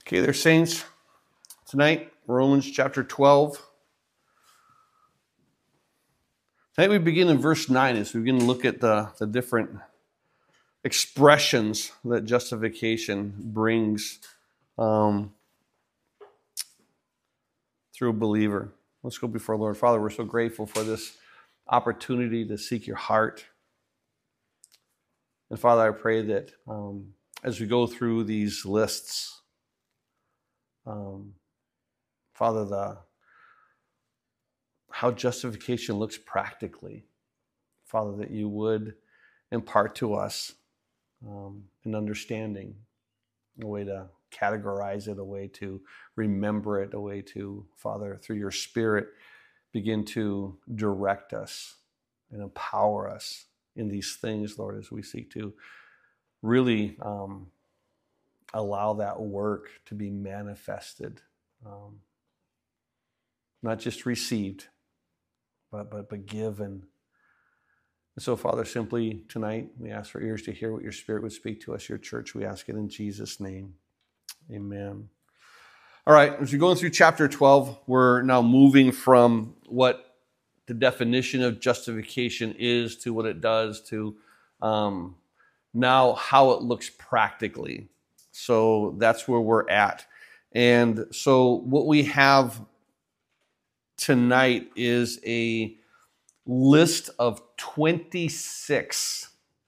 Okay, there, saints. Tonight, Romans chapter 12. Tonight we begin in verse 9 as we begin to look at the different expressions that justification brings through a believer. Let's go before Lord. Father, we're so grateful for this opportunity to seek your heart. And Father, I pray that as we go through these lists, Father, how justification looks practically, Father, that you would impart to us an understanding, a way to categorize it, a way to remember it, a way to, Father, through your Spirit, begin to direct us and empower us in these things, Lord, as we seek to really allow that work to be manifested, not just received, but given. And so, Father, simply tonight, we ask for ears to hear what your Spirit would speak to us, your church. We ask it in Jesus' name. Amen. All right, as we're going through chapter 12, we're now moving from what the definition of justification is to what it does to now how it looks practically. So that's where we're at. And so what we have tonight is a list of 26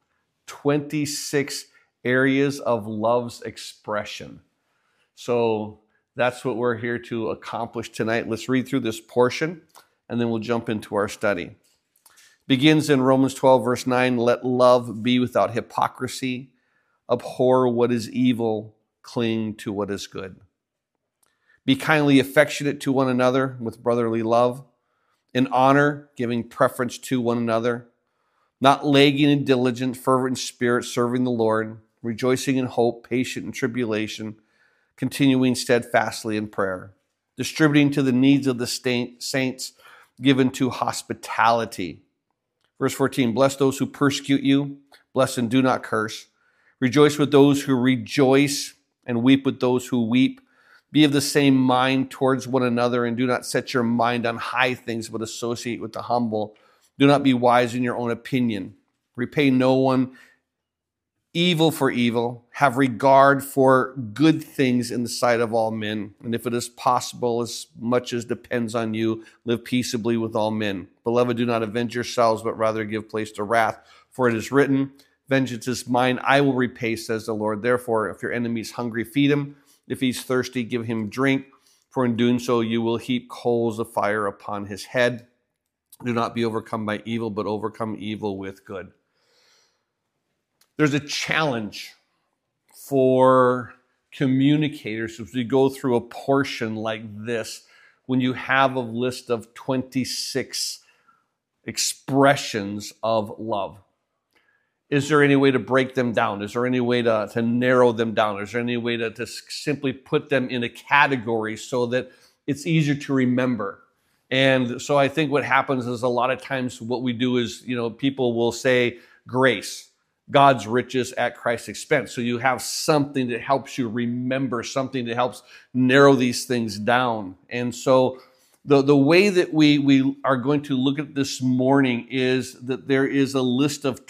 areas of love's expression. So that's what we're here to accomplish tonight. Let's read through this portion, and then we'll jump into our study. Begins in Romans 12, verse 9, let love be without hypocrisy. Abhor what is evil, cling to what is good. Be kindly affectionate to one another with brotherly love. In honor, giving preference to one another. Not lagging in diligent, fervent spirit, serving the Lord. Rejoicing in hope, patient in tribulation. Continuing steadfastly in prayer. Distributing to the needs of the saints, given to hospitality. Verse 14, bless those who persecute you. Bless and do not curse. Rejoice with those who rejoice and weep with those who weep. Be of the same mind towards one another and do not set your mind on high things, but associate with the humble. Do not be wise in your own opinion. Repay no one evil for evil. Have regard for good things in the sight of all men. And if it is possible, as much as depends on you, live peaceably with all men. Beloved, do not avenge yourselves, but rather give place to wrath. For it is written, vengeance is mine, I will repay, says the Lord. Therefore, if your enemy is hungry, feed him. If he's thirsty, give him drink. For in doing so, you will heap coals of fire upon his head. Do not be overcome by evil, but overcome evil with good. There's a challenge for communicators as we go through a portion like this when you have a list of 26 expressions of love. Is there any way to break them down? Is there any way to narrow them down? Is there any way to simply put them in a category so that it's easier to remember? And so I think what happens is a lot of times what we do is, people will say grace, God's riches at Christ's expense. So you have something that helps you remember, something that helps narrow these things down. And so the way that we are going to look at this morning is that there is a list of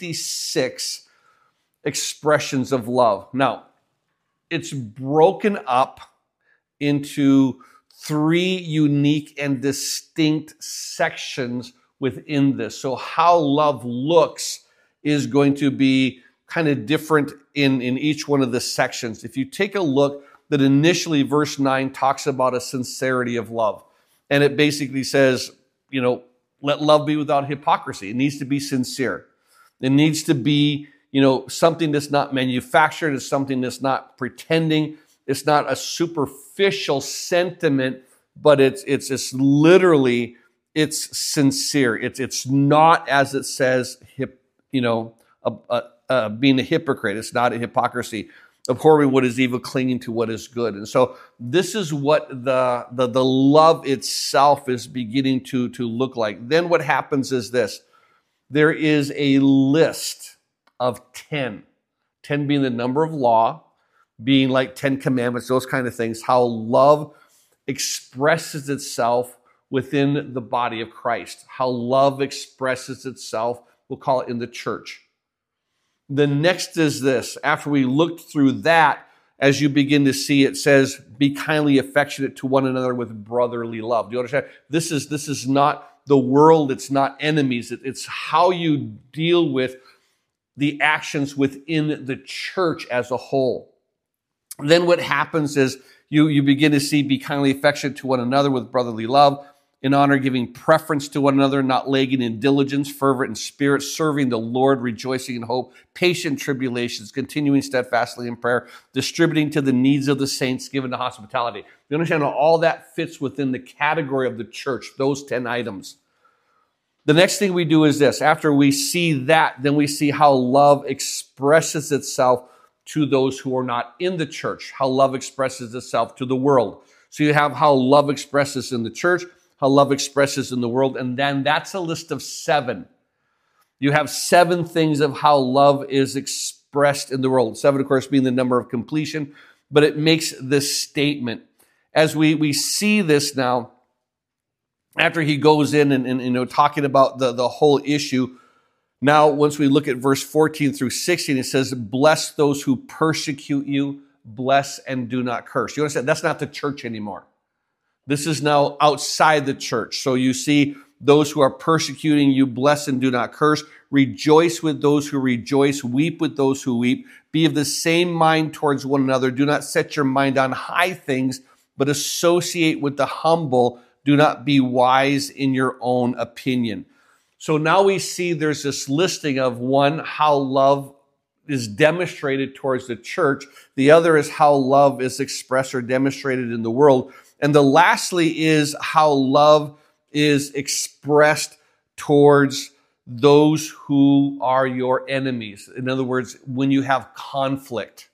26 expressions of love. Now, it's broken up into 3 unique and distinct sections within this. So how love looks is going to be kind of different in each one of the sections. If you take a look, that initially verse 9 talks about a sincerity of love. And it basically says, let love be without hypocrisy. It needs to be sincere. It needs to be, something that's not manufactured. It's something that's not pretending. It's not a superficial sentiment, but it's literally, it's sincere. It's not, as it says, being a hypocrite. It's not a hypocrisy. Abhorring what is evil, clinging to what is good. And so this is what the love itself is beginning to look like. Then what happens is this. There is a list of 10. 10 being the number of law, being like 10 Commandments, those kind of things, how love expresses itself within the body of Christ, how love expresses itself, we'll call it in the church. The next is this. After we looked through that, as you begin to see, it says, be kindly affectionate to one another with brotherly love. Do you understand? This is not the world. It's not enemies. It's how you deal with the actions within the church as a whole. Then what happens is you begin to see, be kindly affectionate to one another with brotherly love, in honor, giving preference to one another, not lagging in diligence, fervent in spirit, serving the Lord, rejoicing in hope, patient in tribulations, continuing steadfastly in prayer, distributing to the needs of the saints, given to hospitality. You understand how all that fits within the category of the church, those 10 items. The next thing we do is this. After we see that, then we see how love expresses itself to those who are not in the church, how love expresses itself to the world. So you have how love expresses in the church, how love expresses in the world, and then that's a list of 7. You have 7 things of how love is expressed in the world. 7, of course, being the number of completion, but it makes this statement. As we see this now, after he goes in and talking about the whole issue, now once we look at verse 14 through 16, it says, bless those who persecute you, bless and do not curse. You understand? That's not the church anymore. This is now outside the church. So you see those who are persecuting you, bless and do not curse. Rejoice with those who rejoice. Weep with those who weep. Be of the same mind towards one another. Do not set your mind on high things, but associate with the humble. Do not be wise in your own opinion. So now we see there's this listing of, one, how love is demonstrated towards the church. The other is how love is expressed or demonstrated in the world. And the lastly is how love is expressed towards those who are your enemies. In other words, when you have conflict.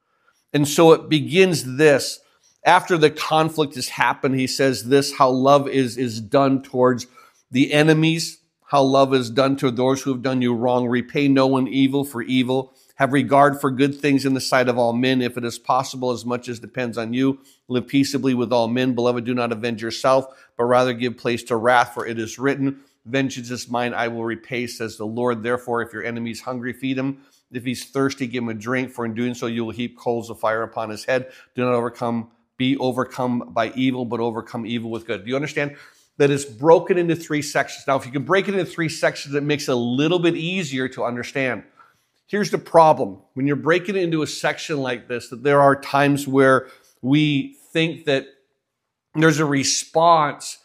And so it begins this. After the conflict has happened, he says this, how love is done towards the enemies, how love is done to those who have done you wrong. Repay no one evil for evil. Have regard for good things in the sight of all men, if it is possible, as much as depends on you. Live peaceably with all men. Beloved, do not avenge yourself, but rather give place to wrath, for it is written, vengeance is mine, I will repay, says the Lord. Therefore, if your enemy is hungry, feed him. If he's thirsty, give him a drink, for in doing so you will heap coals of fire upon his head. Do not be overcome by evil, but overcome evil with good. Do you understand that it's broken into 3 sections? Now, if you can break it into 3 sections, it makes it a little bit easier to understand. Here's the problem. When you're breaking it into a section like this, that there are times where we think that there's a response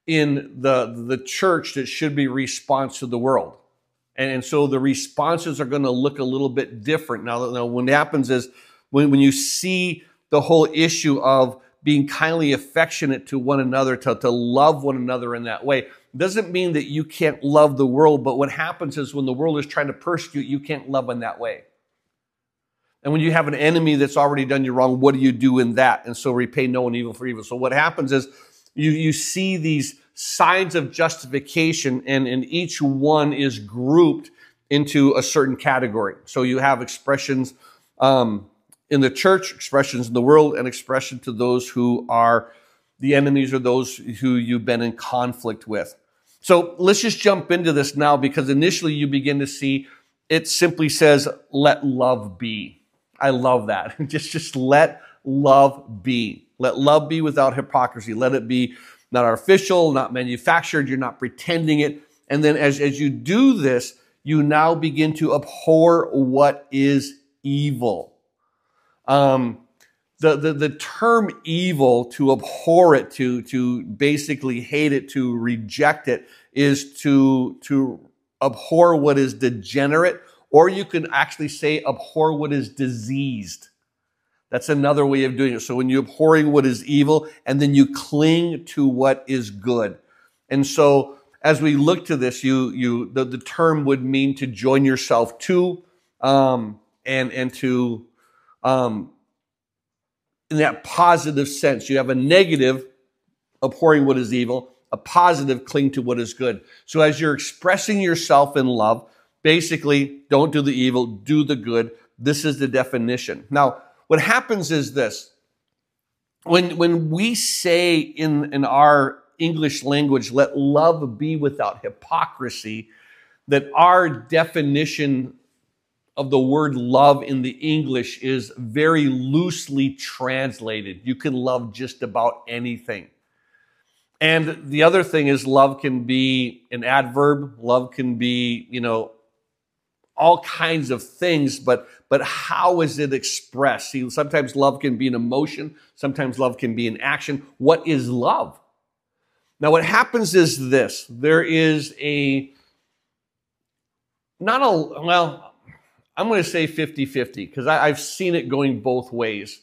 in the church that should be response to the world. And so the responses are going to look a little bit different. Now what happens is when you see the whole issue of being kindly affectionate to one another, to love one another in that way, doesn't mean that you can't love the world, but what happens is when the world is trying to persecute, you can't love in that way. And when you have an enemy that's already done you wrong, what do you do in that? And so repay no one evil for evil. So what happens is you see these signs of justification, and each one is grouped into a certain category. So you have expressions in the church, expressions in the world, and expression to those who are the enemies or those who you've been in conflict with. So let's just jump into this now, because initially you begin to see it simply says, let love be. I love that. Just let love be. Let love be without hypocrisy. Let it be not artificial, not manufactured. You're not pretending it. And then as you do this, you now begin to abhor what is evil. The term evil, to abhor it, to basically hate it, to reject it, is to abhor what is degenerate, or you can actually say abhor what is diseased. That's another way of doing it. So when you're abhorring what is evil, and then you cling to what is good. And so as we look to this, the term would mean to join yourself to, and to, in that positive sense. You have a negative, abhorring what is evil, a positive, cling to what is good. So as you're expressing yourself in love, basically, don't do the evil, do the good. This is the definition. Now, what happens is this. When we say in our English language, let love be without hypocrisy, that our definition of the word love in the English is very loosely translated. You can love just about anything. And the other thing is love can be an adverb. Love can be, all kinds of things, but how is it expressed? See, sometimes love can be an emotion. Sometimes love can be an action. What is love? Now, what happens is this. There is I'm going to say 50-50 because I've seen it going both ways.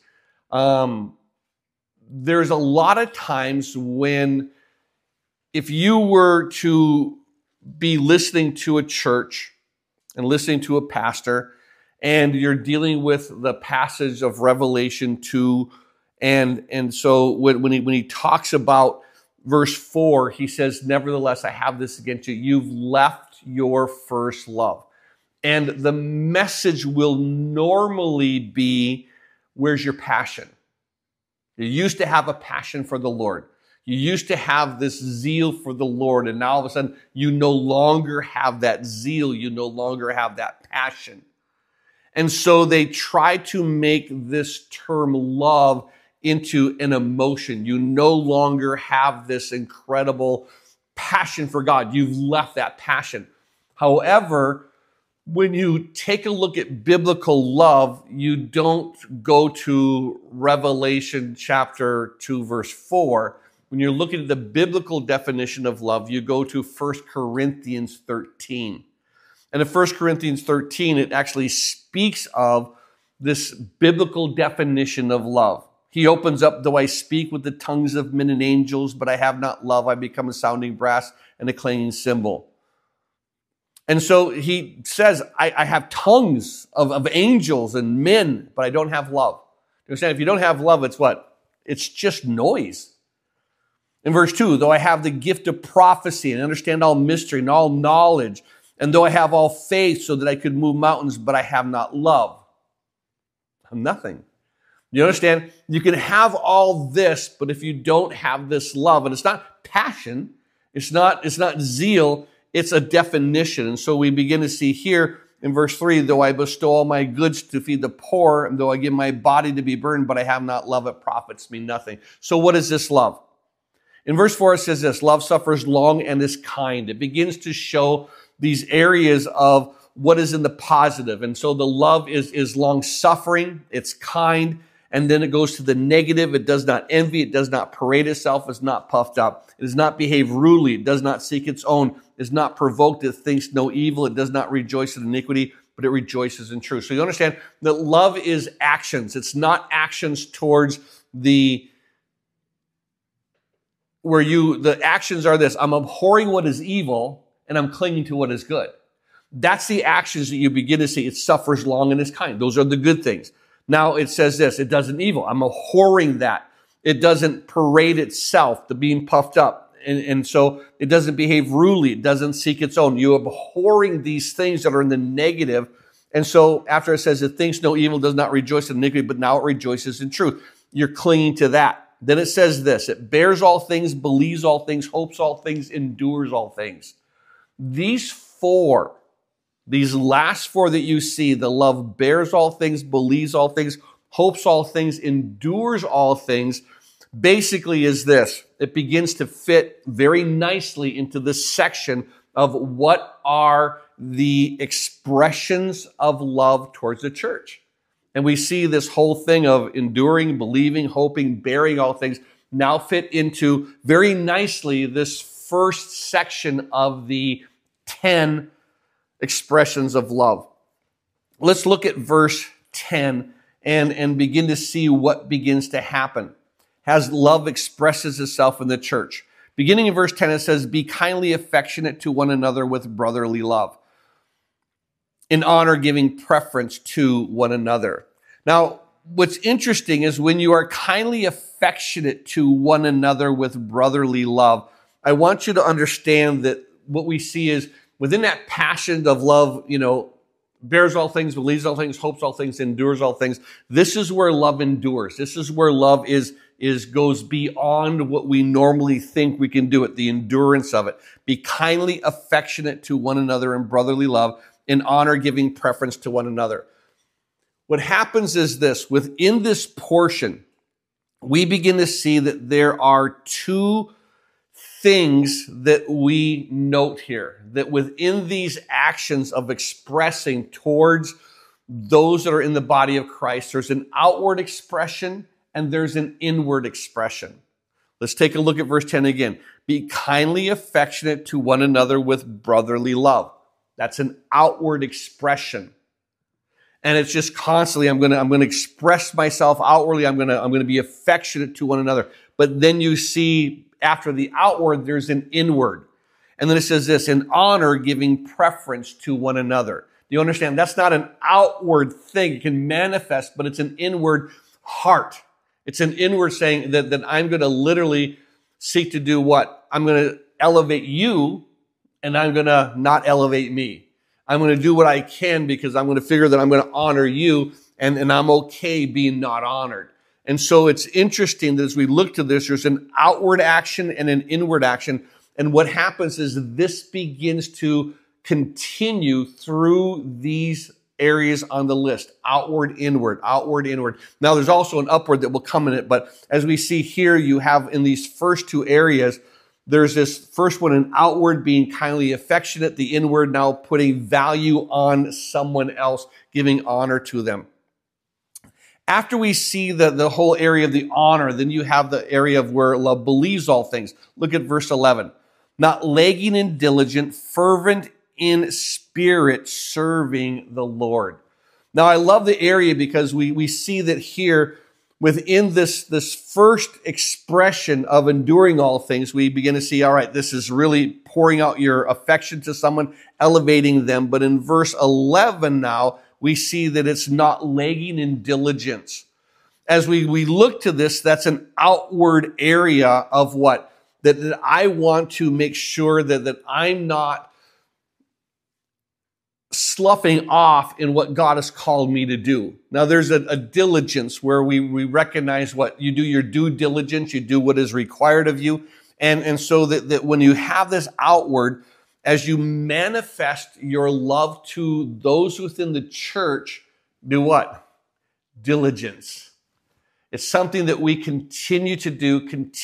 There's a lot of times when if you were to be listening to a church and listening to a pastor and you're dealing with the passage of Revelation 2, and so when he talks about verse 4, he says, nevertheless, I have this against you. You've left your first love. And the message will normally be, where's your passion? You used to have a passion for the Lord. You used to have this zeal for the Lord, and now all of a sudden you no longer have that zeal. You no longer have that passion. And so they try to make this term love into an emotion. You no longer have this incredible passion for God. You've left that passion. However, when you take a look at biblical love, you don't go to Revelation chapter 2, verse 4. When you're looking at the biblical definition of love, you go to 1 Corinthians 13. And in 1 Corinthians 13, it actually speaks of this biblical definition of love. He opens up, though I speak with the tongues of men and angels, but I have not love, I become a sounding brass and a clanging cymbal. And so he says, I have tongues of angels and men, but I don't have love. You understand? If you don't have love, it's what? It's just noise. In verse 2, though I have the gift of prophecy and understand all mystery and all knowledge, and though I have all faith so that I could move mountains, but I have not love, I'm nothing. You understand? You can have all this, but if you don't have this love, and it's not passion, it's not zeal, it's a definition. And so we begin to see here in verse 3, though I bestow all my goods to feed the poor, and though I give my body to be burned, but I have not love, it profits me nothing. So what is this love? In verse 4, it says this, love suffers long and is kind. It begins to show these areas of what is in the positive. And so the love is long-suffering, it's kind, and then it goes to the negative. It does not envy, it does not parade itself, it's not puffed up. It does not behave rudely, it does not seek its own, it is not provoked, it thinks no evil, it does not rejoice in iniquity, but it rejoices in truth. So you understand that love is actions. It's not actions towards the actions are this, I'm abhorring what is evil and I'm clinging to what is good. That's the actions that you begin to see. It suffers long and is kind. Those are the good things. Now it says this, it doesn't evil. I'm abhorring that. It doesn't parade itself, the being puffed up. And so it doesn't behave rudely. It doesn't seek its own. You're abhorring these things that are in the negative. And so after it says it thinks no evil, does not rejoice in iniquity, but now it rejoices in truth. You're clinging to that. Then it says this, it bears all things, believes all things, hopes all things, endures all things. These last four that you see, the love bears all things, believes all things, hopes all things, endures all things, basically is this. It begins to fit very nicely into this section of what are the expressions of love towards the church. And we see this whole thing of enduring, believing, hoping, bearing all things now fit into very nicely this first section of the 10 expressions of love. Let's look at verse 10 and begin to see what begins to happen as love expresses itself in the church. Beginning in verse 10, it says, be kindly affectionate to one another with brotherly love, in honor giving preference to one another. Now, what's interesting is when you are kindly affectionate to one another with brotherly love, I want you to understand that what we see is within that passion of love, bears all things, believes all things, hopes all things, endures all things. This is where love endures. This is where love goes beyond what we normally think we can do it, the endurance of it. Be kindly affectionate to one another in brotherly love, in honor, giving preference to one another. What happens is this: within this portion, we begin to see that there are two things that we note here, that within these actions of expressing towards those that are in the body of Christ, there's an outward expression and there's an inward expression. Let's take a look at verse 10 again. Be kindly affectionate to one another with brotherly love. That's an outward expression. And it's just constantly, I'm going to express myself outwardly. I'm going to be affectionate to one another. But then you see after the outward, there's an inward. And then it says this: in honor, giving preference to one another. Do you understand? That's not an outward thing. It can manifest, but it's an inward heart. It's an inward saying that I'm going to literally seek to do what? I'm going to elevate you, and I'm going to not elevate me. I'm going to do what I can because I'm going to figure that I'm going to honor you, and I'm okay being not honored. And so it's interesting that as we look to this, there's an outward action and an inward action. And what happens is this begins to continue through these areas on the list: outward, inward, outward, inward. Now, there's also an upward that will come in it. But as we see here, you have in these first two areas, there's this first one, an outward, being kindly affectionate, the inward now putting value on someone else, giving honor to them. After we see the whole area of the honor, then you have the area of where love believes all things. Look at verse 11. Not lagging in diligent, fervent in spirit, serving the Lord. Now, I love the area because we see that here within this first expression of enduring all things, we begin to see, all right, this is really pouring out your affection to someone, elevating them. But in verse 11 now, we see that it's not lagging in diligence. As we look to this, that's an outward area of what? That I want to make sure that I'm not sloughing off in what God has called me to do. Now, there's a diligence where we recognize what you do, your due diligence, you do what is required of you. And so that when you have this outward, as you manifest your love to those within the church, do what? Diligence. It's something that we continue to do.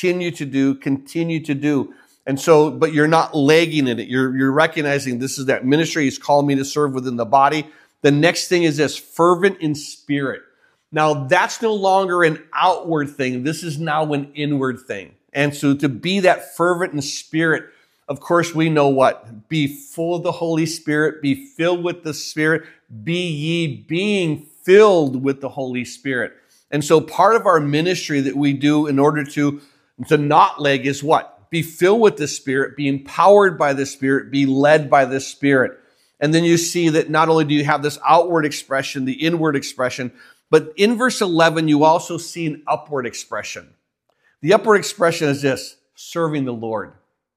And so, but you're not lagging in it. You're recognizing this is that ministry. He's called me to serve within the body. The next thing is this: fervent in spirit. Now, that's no longer an outward thing. This is now an inward thing. And so to be that fervent in spirit, of course, we know what? Be full of the Holy Spirit, be filled with the Spirit, be ye being filled with the Holy Spirit. And so part of our ministry that we do in order to not lag is what? Be filled with the Spirit, be empowered by the Spirit, be led by the Spirit. And then you see that not only do you have this outward expression, the inward expression, but in verse 11, you also see an upward expression. The upward expression is this: serving the Lord.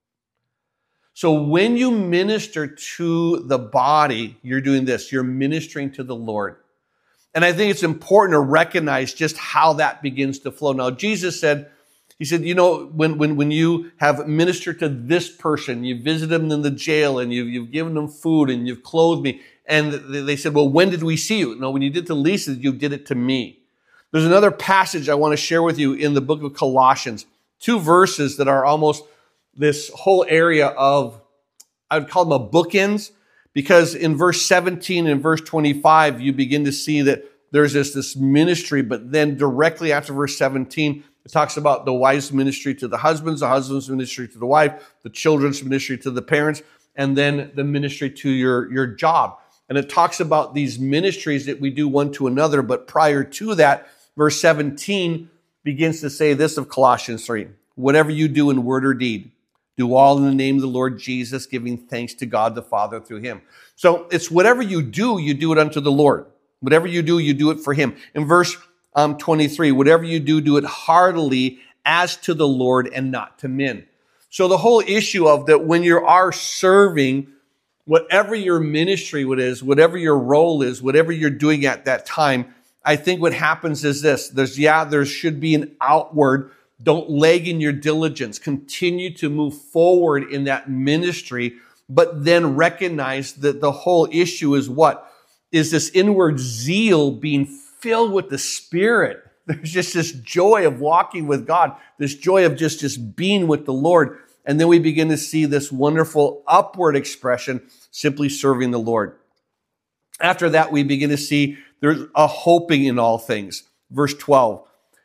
So when you minister to the body, you're doing this. You're ministering to the Lord. And I think it's important to recognize just how that begins to flow. Now, Jesus said, he said, you know, when you have ministered to this person, you visited them in the jail and you've given them food and you've clothed me. And they said, well, when did we see you? No, when you did to the least, you did it to me. There's another passage I want to share with you in the book of Colossians. 2 verses that are almost this whole area of, I would call them a bookends, because in verse 17 and verse 25, you begin to see that there's this ministry, but then directly after verse 17, it talks about the wife's ministry to the husband's ministry to the wife, the children's ministry to the parents, and then the ministry to your job. And it talks about these ministries that we do one to another, but prior to that, verse 17 begins to say this of Colossians 3, whatever you do in word or deed, do all in the name of the Lord Jesus, giving thanks to God the Father through him. So it's whatever you do it unto the Lord. Whatever you do it for him. In verse 23, whatever you do it heartily as to the Lord and not to men. So the whole issue of that when you are serving, whatever your ministry is, whatever your role is, whatever you're doing at that time, I think what happens is this. There should be an outward. Don't lag in your diligence. Continue to move forward in that ministry, but then recognize that the whole issue is what? Is this inward zeal being filled with the Spirit. There's just this joy of walking with God, this joy of just being with the Lord. And then we begin to see this wonderful upward expression, simply serving the Lord. After that, we begin to see there's a hoping in all things. Verse 12.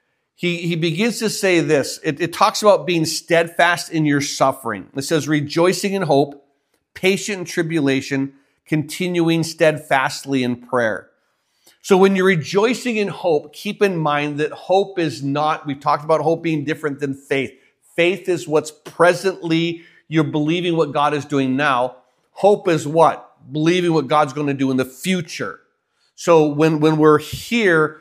He begins to say this. It talks about being steadfast in your suffering. It says, rejoicing in hope, patient in tribulation, continuing steadfastly in prayer. So when you're rejoicing in hope, keep in mind that hope is not, we've talked about hope being different than faith. Faith is what's presently, you're believing what God is doing now. Hope is what? Believing what God's going to do in the future. So when we're here,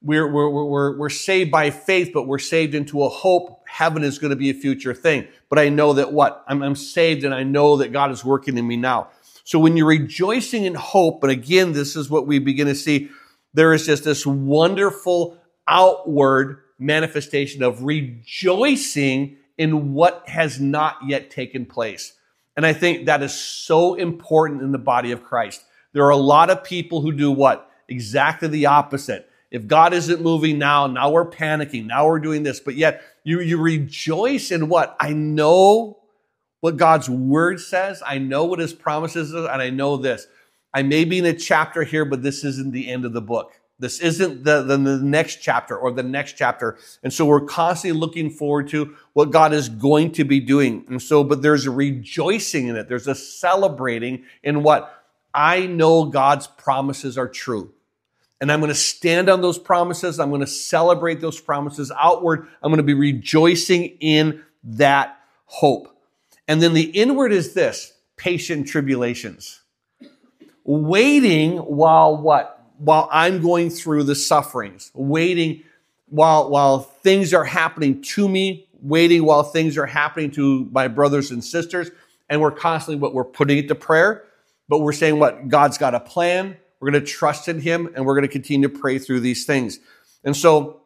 we're saved by faith, but we're saved into a hope. Heaven is going to be a future thing. But I know that what? I'm saved and I know that God is working in me now. So when you're rejoicing in hope, and again, this is what we begin to see, there is just this wonderful outward manifestation of rejoicing in what has not yet taken place. And I think that is so important in the body of Christ. There are a lot of people who do what? Exactly the opposite. If God isn't moving now we're panicking, now we're doing this. But yet you rejoice in what? I know what God's word says. I know what his promises are, and I know this. I may be in a chapter here, but this isn't the end of the book. This isn't the next chapter or the next chapter. And so we're constantly looking forward to what God is going to be doing. And so, but there's a rejoicing in it. There's a celebrating in what? I know God's promises are true. And I'm going to stand on those promises. I'm going to celebrate those promises outward. I'm going to be rejoicing in that hope. And then the inward is this, patient tribulations. Waiting while what? While I'm going through the sufferings. Waiting while things are happening to me. Waiting while things are happening to my brothers and sisters. And we're constantly, we're putting it to prayer. But we're saying what? God's got a plan. We're going to trust in him. And we're going to continue to pray through these things. And so,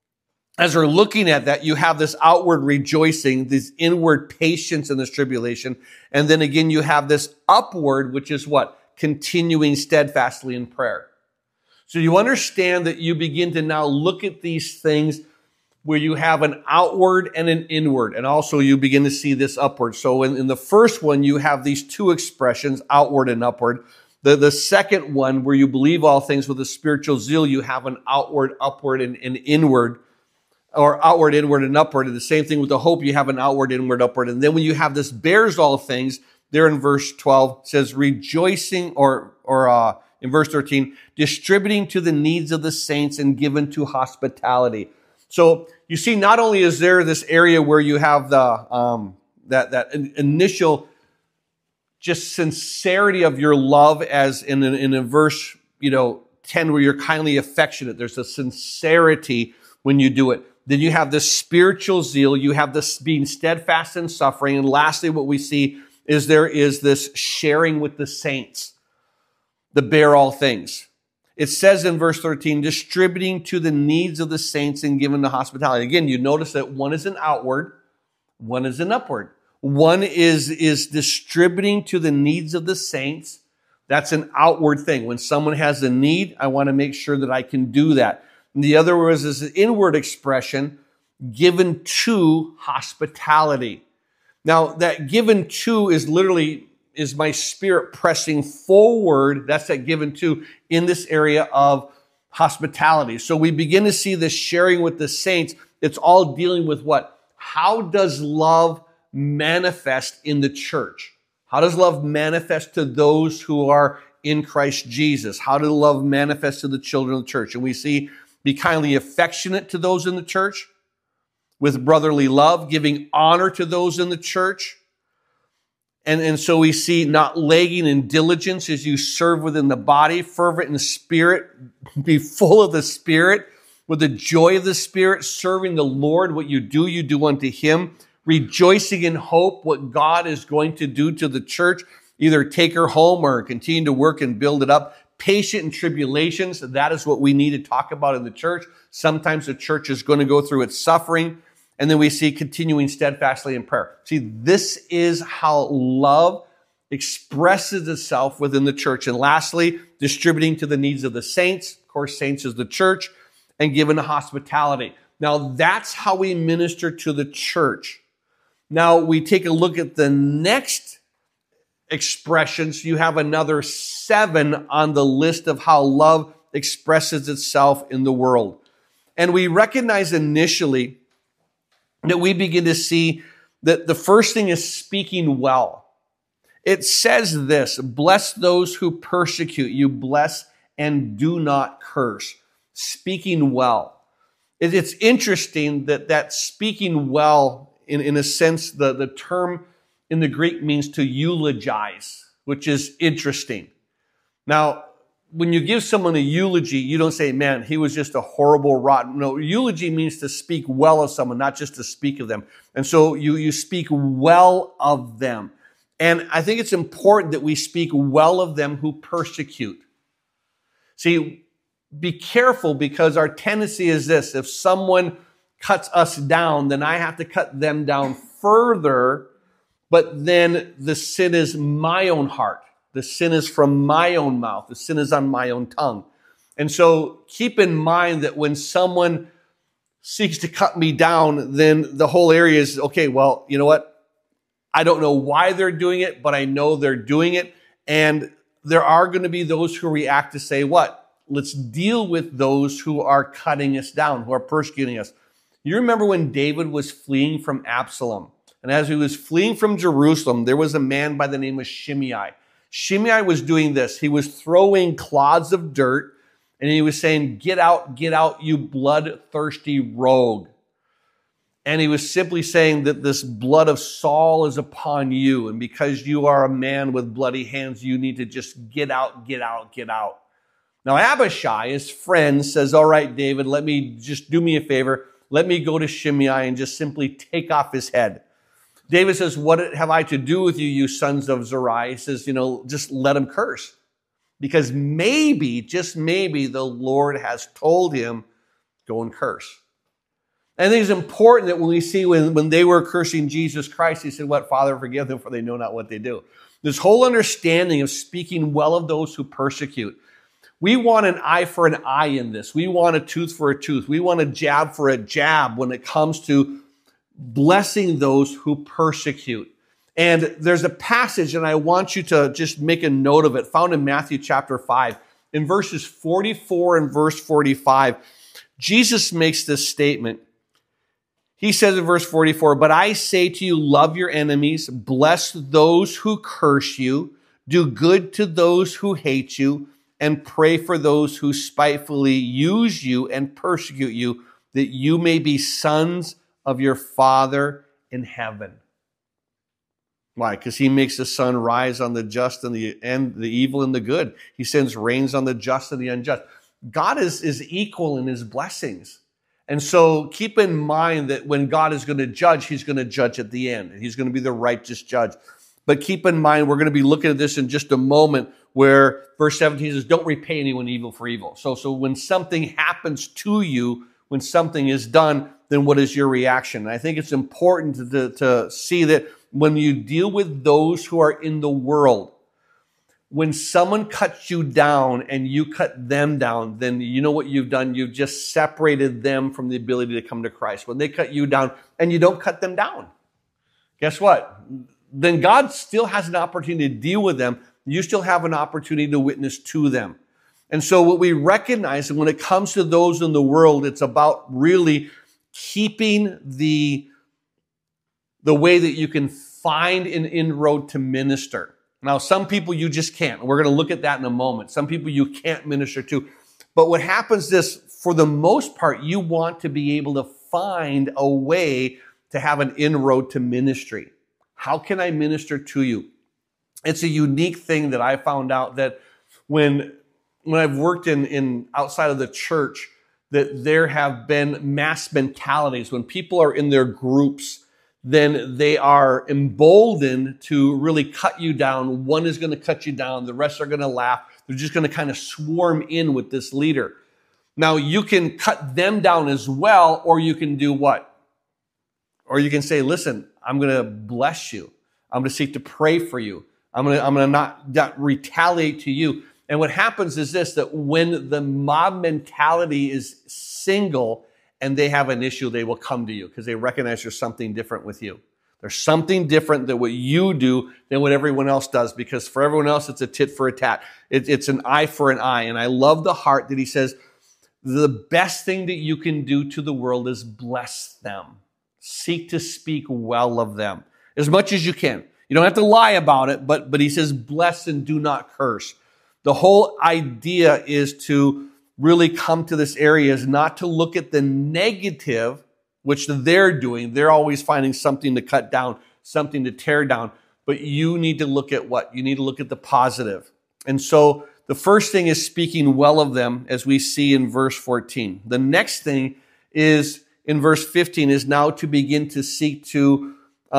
as we're looking at that, you have this outward rejoicing, this inward patience in this tribulation. And then again, you have this upward, which is what? Continuing steadfastly in prayer. So you understand that you begin to now look at these things where you have an outward and an inward. And also you begin to see this upward. So in the first one, you have these two expressions, outward and upward. The second one, where you believe all things with a spiritual zeal, you have an outward, upward, and inward. Or outward, inward, and upward. And the same thing with the hope, you have an outward, inward, upward. And then when you have this bears all things, there in verse 12 says rejoicing, or in verse 13, distributing to the needs of the saints and given to hospitality. So you see, not only is there this area where you have the that initial just sincerity of your love, as in a verse 10, where you're kindly affectionate. There's a sincerity when you do it. Then you have this spiritual zeal. You have this being steadfast in suffering. And lastly, what we see is there is this sharing with the saints, the bear all things. It says in verse 13, distributing to the needs of the saints and given to hospitality. Again, you notice that one is an outward, one is an upward. One is distributing to the needs of the saints. That's an outward thing. When someone has a need, I want to make sure that I can do that. And the other was this inward expression, given to hospitality. Now, that given to is literally, is my spirit pressing forward. That's that given to in this area of hospitality. So we begin to see this sharing with the saints. It's all dealing with what? How does love manifest in the church? How does love manifest to those who are in Christ Jesus? How does love manifest to the children of the church? And we see, be kindly affectionate to those in the church with brotherly love, giving honor to those in the church. And so we see not lagging in diligence as you serve within the body, fervent in the spirit, be full of the spirit, with the joy of the spirit, serving the Lord. What you do unto him, rejoicing in hope, what God is going to do to the church, either take her home or continue to work and build it up. Patient in tribulations, that is what we need to talk about in the church. Sometimes the church is going to go through its suffering. And then we see continuing steadfastly in prayer. See, this is how love expresses itself within the church. And lastly, distributing to the needs of the saints. Of course, saints is the church, and given hospitality. Now, that's how we minister to the church. Now, we take a look at the next expressions. You have another 7 on the list of how love expresses itself in the world. And we recognize initially that we begin to see that the first thing is speaking well. It says this, bless those who persecute you, bless and do not curse. Speaking well. It's interesting that speaking well, in a sense, the term in the Greek means to eulogize, which is interesting. Now, when you give someone a eulogy, you don't say, man, he was just a horrible, rotten. No, eulogy means to speak well of someone, not just to speak of them. And so you speak well of them. And I think it's important that we speak well of them who persecute. See, be careful, because our tendency is this: if someone cuts us down, then I have to cut them down further, but then the sin is my own heart. The sin is from my own mouth. The sin is on my own tongue. And so keep in mind that when someone seeks to cut me down, then the whole area is, okay, well, you know what? I don't know why they're doing it, but I know they're doing it. And there are going to be those who react to say, what? Let's deal with those who are cutting us down, who are persecuting us. You remember when David was fleeing from Absalom? And as he was fleeing from Jerusalem, there was a man by the name of Shimei. Shimei was doing this. He was throwing clods of dirt, and he was saying, get out, you bloodthirsty rogue. And he was simply saying that this blood of Saul is upon you, and because you are a man with bloody hands, you need to just get out. Now, Abishai, his friend, says, all right, David, let me just do me a favor. Let me go to Shimei and just simply take off his head. David says, what have I to do with you, you sons of Zeruiah? He says, just let him curse. Because maybe, just maybe, the Lord has told him, go and curse. And I think it's important that when we see when they were cursing Jesus Christ, he said, what? Father, forgive them, for they know not what they do. This whole understanding of speaking well of those who persecute. We want an eye for an eye in this. We want a tooth for a tooth. We want a jab for a jab when it comes to blessing those who persecute. And there's a passage, and I want you to just make a note of it, found in Matthew chapter 5. In verses 44 and verse 45, Jesus makes this statement. He says in verse 44, but I say to you, love your enemies, bless those who curse you, do good to those who hate you, and pray for those who spitefully use you and persecute you, that you may be sons of your Father in heaven. Why? Because he makes the sun rise on the just and the evil and the good. He sends rains on the just and the unjust. God is equal in his blessings. And so keep in mind that when God is going to judge, he's going to judge at the end. He's going to be the righteous judge. But keep in mind, we're going to be looking at this in just a moment, where verse 17 says, don't repay anyone evil for evil. So when something happens to you, when something is done, then what is your reaction? And I think it's important to see that when you deal with those who are in the world, when someone cuts you down and you cut them down, then you know what you've done? You've just separated them from the ability to come to Christ. When they cut you down and you don't cut them down, guess what? Then God still has an opportunity to deal with them. You still have an opportunity to witness to them. And so what we recognize, and when it comes to those in the world, it's about really keeping the way that you can find an inroad to minister. Now, some people you just can't. We're going to look at that in a moment. Some people you can't minister to. But what happens is, for the most part, you want to be able to find a way to have an inroad to ministry. How can I minister to you? It's a unique thing that I found out, that when I've worked in outside of the church, that there have been mass mentalities when people are in their groups, then they are emboldened to really cut you down. One is going to cut you down. The rest are going to laugh. They're just going to kind of swarm in with this leader. Now, you can cut them down as well, or you can do what? Or you can say, listen, I'm going to bless you. I'm going to seek to pray for you. I'm going to not retaliate to you. And what happens is this, that when the mob mentality is single and they have an issue, they will come to you because they recognize there's something different with you. There's something different than what you do than what everyone else does, because for everyone else, it's a tit for a tat. It's an eye for an eye. And I love the heart that he says, the best thing that you can do to the world is bless them. Seek to speak well of them as much as you can. You don't have to lie about it, but he says, bless and do not curse. The whole idea is to really come to this area is not to look at the negative, which they're doing. They're always finding something to cut down, something to tear down. But you need to look at what? You need to look at the positive. And so the first thing is speaking well of them, as we see in verse 14. The next thing is in verse 15 is now to begin to seek to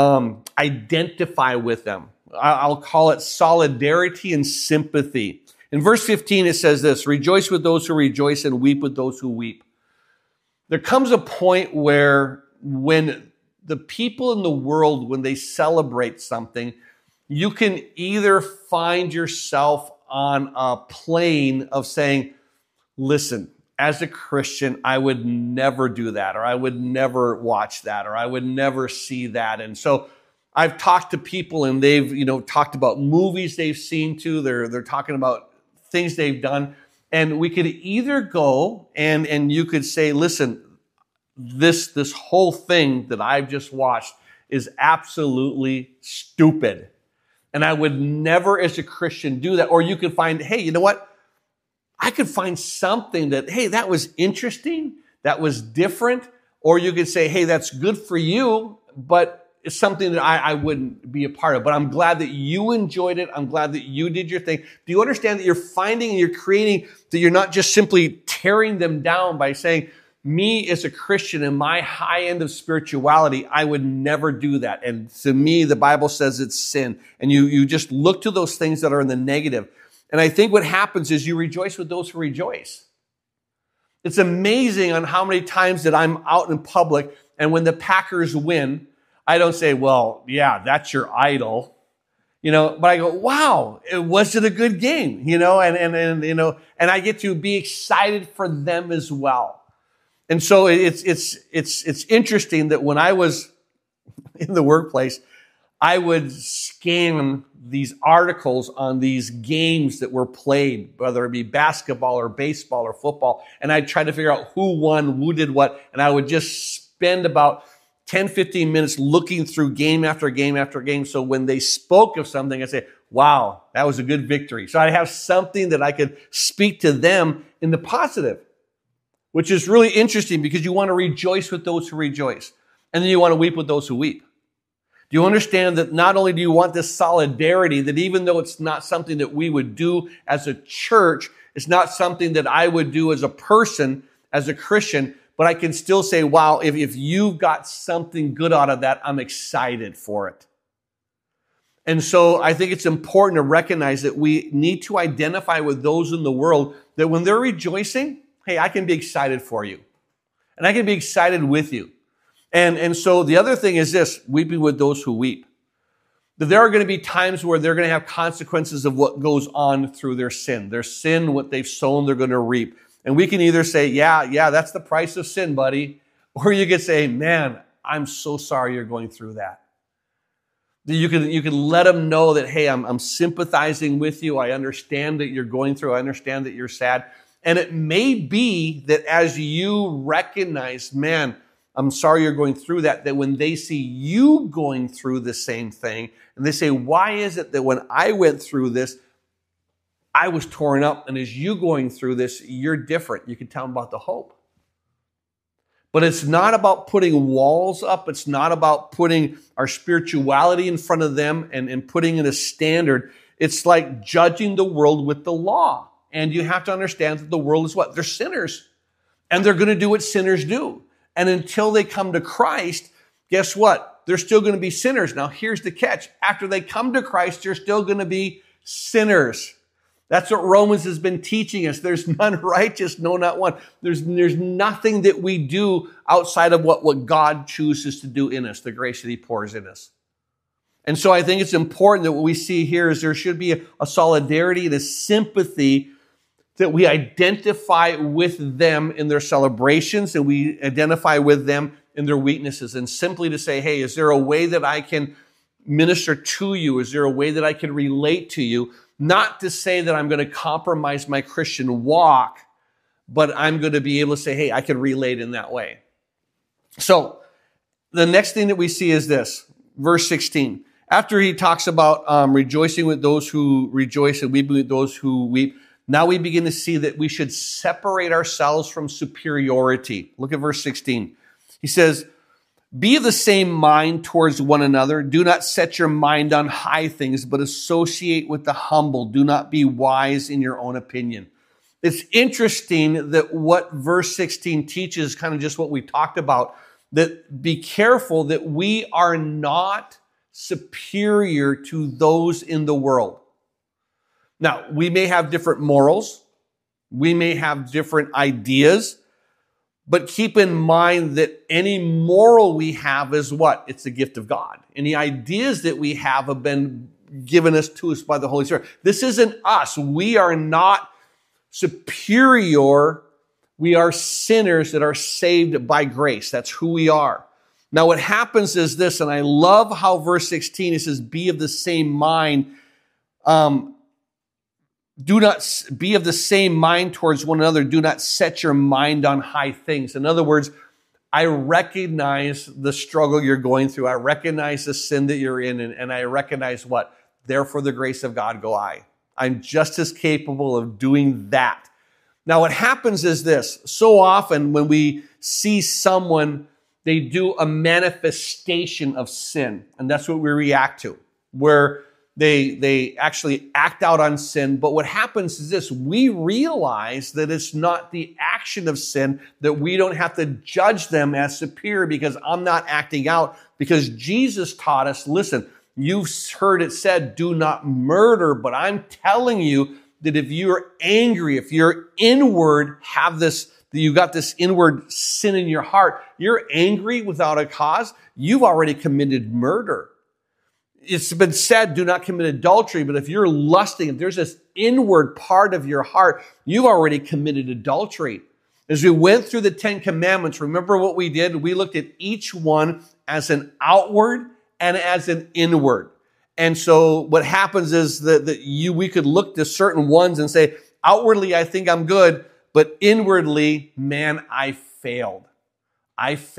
identify with them. I'll call it solidarity and sympathy. In verse 15, it says this, rejoice with those who rejoice and weep with those who weep. There comes a point where when the people in the world, when they celebrate something, you can either find yourself on a plane of saying, listen, as a Christian, I would never do that, or I would never watch that, or I would never see that. And so I've talked to people and they've, talked about movies they've seen too. They're talking about things they've done. And we could either go and you could say, listen, this whole thing that I've just watched is absolutely stupid. And I would never as a Christian do that. Or you could find, hey, you know what? I could find something that, hey, that was interesting. That was different. Or you could say, hey, that's good for you, but it's something that I wouldn't be a part of. But I'm glad that you enjoyed it. I'm glad that you did your thing. Do you understand that you're finding and you're creating, that you're not just simply tearing them down by saying, me as a Christian in my high end of spirituality, I would never do that. And to me, the Bible says it's sin. And you just look to those things that are in the negative. And I think what happens is you rejoice with those who rejoice. It's amazing on how many times that I'm out in public and when the Packers win, I don't say, well, yeah, that's your idol, but I go, wow, was it a good game, and I get to be excited for them as well. And so it's interesting that when I was in the workplace, I would scan these articles on these games that were played, whether it be basketball or baseball or football, and I'd try to figure out who won, who did what, and I would just spend about 10, 15 minutes looking through game after game after game. So when they spoke of something, I'd say, wow, that was a good victory. So I have something that I could speak to them in the positive, which is really interesting because you want to rejoice with those who rejoice. And then you want to weep with those who weep. Do you understand that not only do you want this solidarity, that even though it's not something that we would do as a church, it's not something that I would do as a person, as a Christian, but I can still say, wow, if you've got something good out of that, I'm excited for it. And so I think it's important to recognize that we need to identify with those in the world that when they're rejoicing, hey, I can be excited for you. And I can be excited with you. And so the other thing is this, weeping with those who weep. That there are going to be times where they're going to have consequences of what goes on through their sin. Their sin, what they've sown, they're going to reap. And we can either say, yeah, that's the price of sin, buddy. Or you could say, man, I'm so sorry you're going through that. You can let them know that, hey, I'm sympathizing with you. I understand that you're going through. I understand that you're sad. And it may be that as you recognize, man, I'm sorry you're going through that when they see you going through the same thing, and they say, why is it that when I went through this, I was torn up, and as you going through this, you're different. You can tell them about the hope. But it's not about putting walls up. It's not about putting our spirituality in front of them and putting in a standard. It's like judging the world with the law. And you have to understand that the world is what? They're sinners. And they're going to do what sinners do. And until they come to Christ, guess what? They're still going to be sinners. Now, here's the catch. After they come to Christ, they're still going to be sinners. That's what Romans has been teaching us. There's none righteous, no, not one. There's nothing that we do outside of what God chooses to do in us, the grace that he pours in us. And so I think it's important that what we see here is there should be a solidarity and a sympathy that we identify with them in their celebrations and we identify with them in their weaknesses. And simply to say, hey, is there a way that I can minister to you? Is there a way that I can relate to you? Not to say that I'm going to compromise my Christian walk, but I'm going to be able to say, hey, I can relate in that way. So the next thing that we see is this, verse 16. After he talks about rejoicing with those who rejoice and weeping with those who weep, now we begin to see that we should separate ourselves from superiority. Look at verse 16. He says, be of the same mind towards one another. Do not set your mind on high things, but associate with the humble. Do not be wise in your own opinion. It's interesting that what verse 16 teaches, kind of just what we talked about, that be careful that we are not superior to those in the world. Now, we may have different morals. We may have different ideas. But keep in mind that any moral we have is what? It's a gift of God. Any ideas that we have been given to us by the Holy Spirit. This isn't us. We are not superior. We are sinners that are saved by grace. That's who we are. Now what happens is this, and I love how verse 16, it says, be of the same mind. Do not be of the same mind towards one another. Do not set your mind on high things. In other words, I recognize the struggle you're going through. I recognize the sin that you're in, and I recognize what? Therefore, the grace of God go I. I'm just as capable of doing that. Now, what happens is this. So often when we see someone, they do a manifestation of sin, and that's what we react to, where they actually act out on sin. But what happens is this, we realize that it's not the action of sin, that we don't have to judge them as superior because I'm not acting out, because Jesus taught us, listen, you've heard it said, do not murder, but I'm telling you that if you're angry, if you're inward, you got this inward sin in your heart, you're angry without a cause, you've already committed murder. It's been said, do not commit adultery, but if you're lusting, if there's this inward part of your heart, you've already committed adultery. As we went through the 10 Commandments, remember what we did? We looked at each one as an outward and as an inward. And so what happens is that we could look to certain ones and say, outwardly, I think I'm good, but inwardly, man, I failed. I've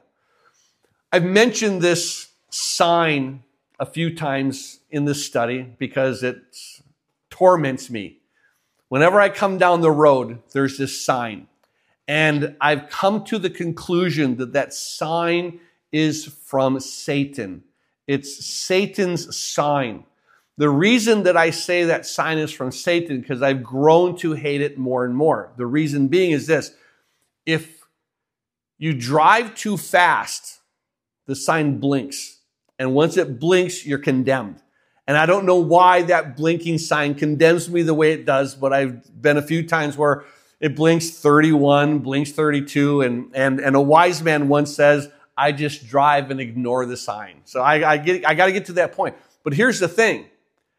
mentioned this sign a few times in this study because it torments me. Whenever I come down the road, there's this sign. And I've come to the conclusion that sign is from Satan. It's Satan's sign. The reason that I say that sign is from Satan, because I've grown to hate it more and more. The reason being is this. If you drive too fast, the sign blinks. And once it blinks, you're condemned. And I don't know why that blinking sign condemns me the way it does, but I've been a few times where it blinks 31, blinks 32, and a wise man once says, I just drive and ignore the sign. So I got to get to that point. But here's the thing.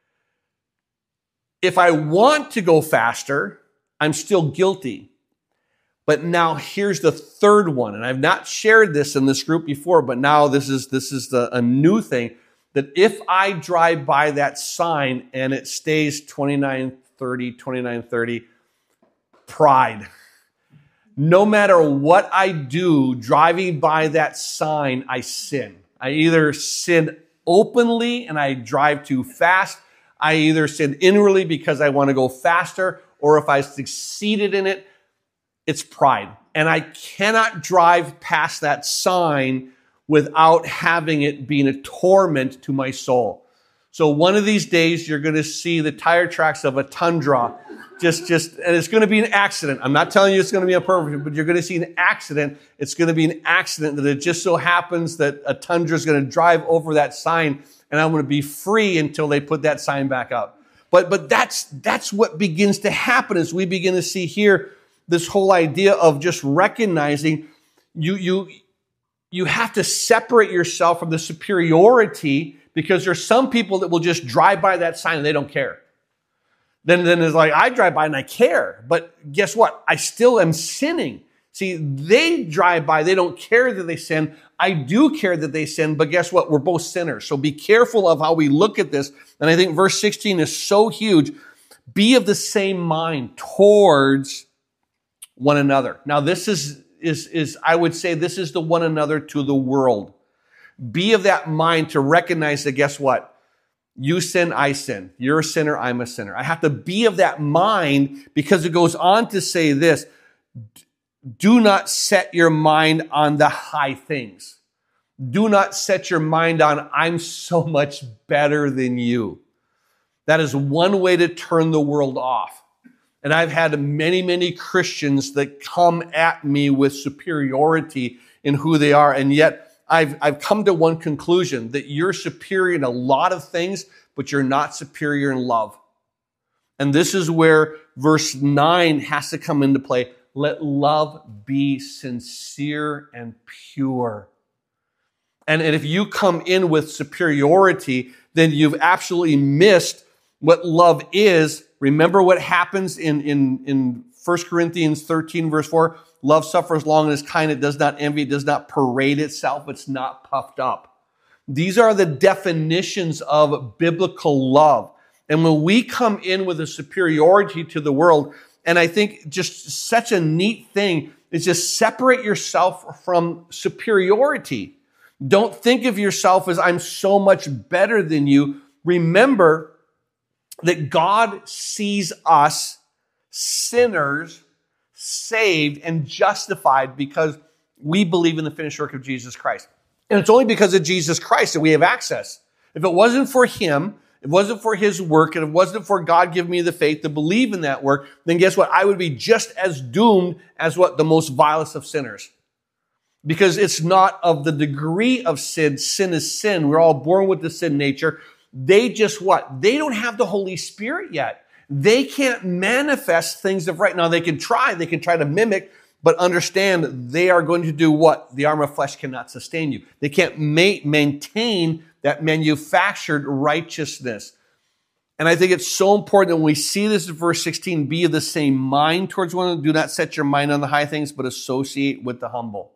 If I want to go faster, I'm still guilty. But now here's the third one, and I've not shared this in this group before, but now this is a new thing, that if I drive by that sign and it stays 29:30, pride. No matter what I do, driving by that sign, I sin. I either sin openly and I drive too fast. I either sin inwardly because I want to go faster, or if I succeeded in it, it's pride. And I cannot drive past that sign without having it being a torment to my soul. So one of these days, you're going to see the tire tracks of a Tundra And it's going to be an accident. I'm not telling you it's going to be a perfect, but you're going to see an accident. It's going to be an accident that it just so happens that a Tundra is going to drive over that sign, and I'm going to be free until they put that sign back up. But that's what begins to happen as we begin to see here this whole idea of just recognizing you have to separate yourself from the superiority, because there's some people that will just drive by that sign and they don't care. Then it's like, I drive by and I care, but guess what? I still am sinning. See, they drive by, they don't care that they sin. I do care that they sin, but guess what? We're both sinners. So be careful of how we look at this. And I think verse 16 is so huge. Be of the same mind towards one another. Now, this is I would say this is the one another to the world. Be of that mind to recognize that, guess what? You sin, I sin. You're a sinner, I'm a sinner. I have to be of that mind, because it goes on to say this: do not set your mind on the high things. Do not set your mind on, I'm so much better than you. That is one way to turn the world off. And I've had many, many Christians that come at me with superiority in who they are. And yet I've come to one conclusion: that you're superior in a lot of things, but you're not superior in love. And this is where verse 9 has to come into play. Let love be sincere and pure. And if you come in with superiority, then you've absolutely missed what love is. Remember what happens in 1 Corinthians 13, verse 4. Love suffers long and is kind. It does not envy. It does not parade itself. It's not puffed up. These are the definitions of biblical love. And when we come in with a superiority to the world, and I think just such a neat thing is just separate yourself from superiority. Don't think of yourself as, I'm so much better than you. Remember that God sees us sinners saved and justified because we believe in the finished work of Jesus Christ. And it's only because of Jesus Christ that we have access. If it wasn't for him, if it wasn't for his work, and if it wasn't for God giving me the faith to believe in that work, then guess what? I would be just as doomed as what? The most vilest of sinners. Because it's not of the degree of sin. Sin is sin. We're all born with the sin nature. They just what? They don't have the Holy Spirit yet. They can't manifest things of right. Now they can try to mimic, but understand they are going to do what? The arm of flesh cannot sustain you. They can't maintain that manufactured righteousness. And I think it's so important that when we see this in verse 16, be of the same mind towards one another. Do not set your mind on the high things, but associate with the humble.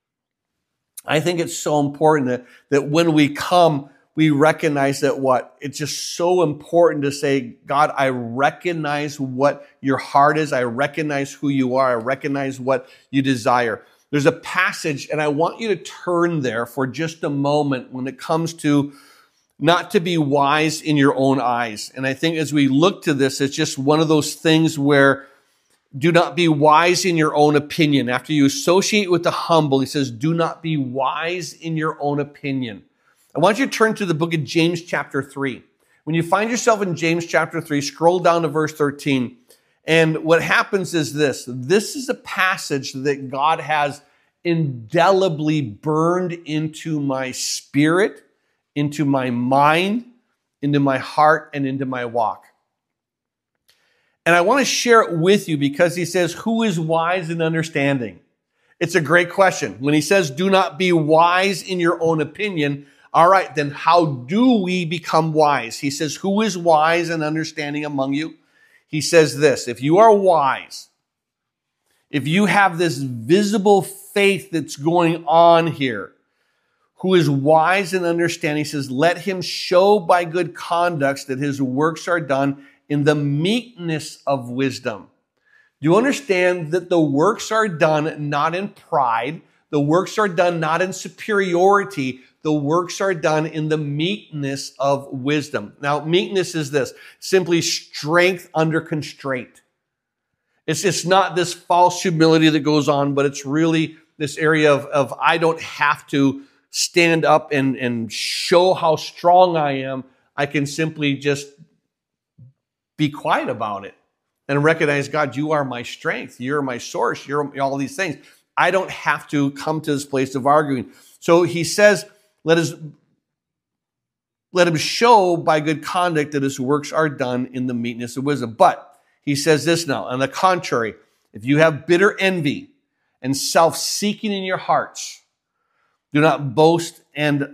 I think it's so important that when we come, we recognize that what? It's just so important to say, God, I recognize what your heart is. I recognize who you are. I recognize what you desire. There's a passage, and I want you to turn there for just a moment when it comes to not to be wise in your own eyes. And I think as we look to this, it's just one of those things where do not be wise in your own opinion. After you associate with the humble, he says, do not be wise in your own opinion. I want you to turn to the book of James chapter 3. When you find yourself in James chapter 3, scroll down to verse 13. And what happens is this. This is a passage that God has indelibly burned into my spirit, into my mind, into my heart, and into my walk. And I want to share it with you because he says, who is wise and understanding? It's a great question. When he says, do not be wise in your own opinion, all right, then how do we become wise? He says, who is wise and understanding among you? He says this, if you are wise, if you have this visible faith that's going on here, who is wise and understanding, he says, let him show by good conduct that his works are done in the meekness of wisdom. Do you understand that the works are done not in pride? The works are done not in superiority. The works are done in the meekness of wisdom. Now, meekness is this, simply strength under constraint. It's not this false humility that goes on, but it's really this area of I don't have to stand up and show how strong I am. I can simply just be quiet about it and recognize, God, you are my strength. You're my source. You're all these things. I don't have to come to this place of arguing. So he says, let him show by good conduct that his works are done in the meekness of wisdom. But he says this now, on the contrary, if you have bitter envy and self-seeking in your hearts, do not boast and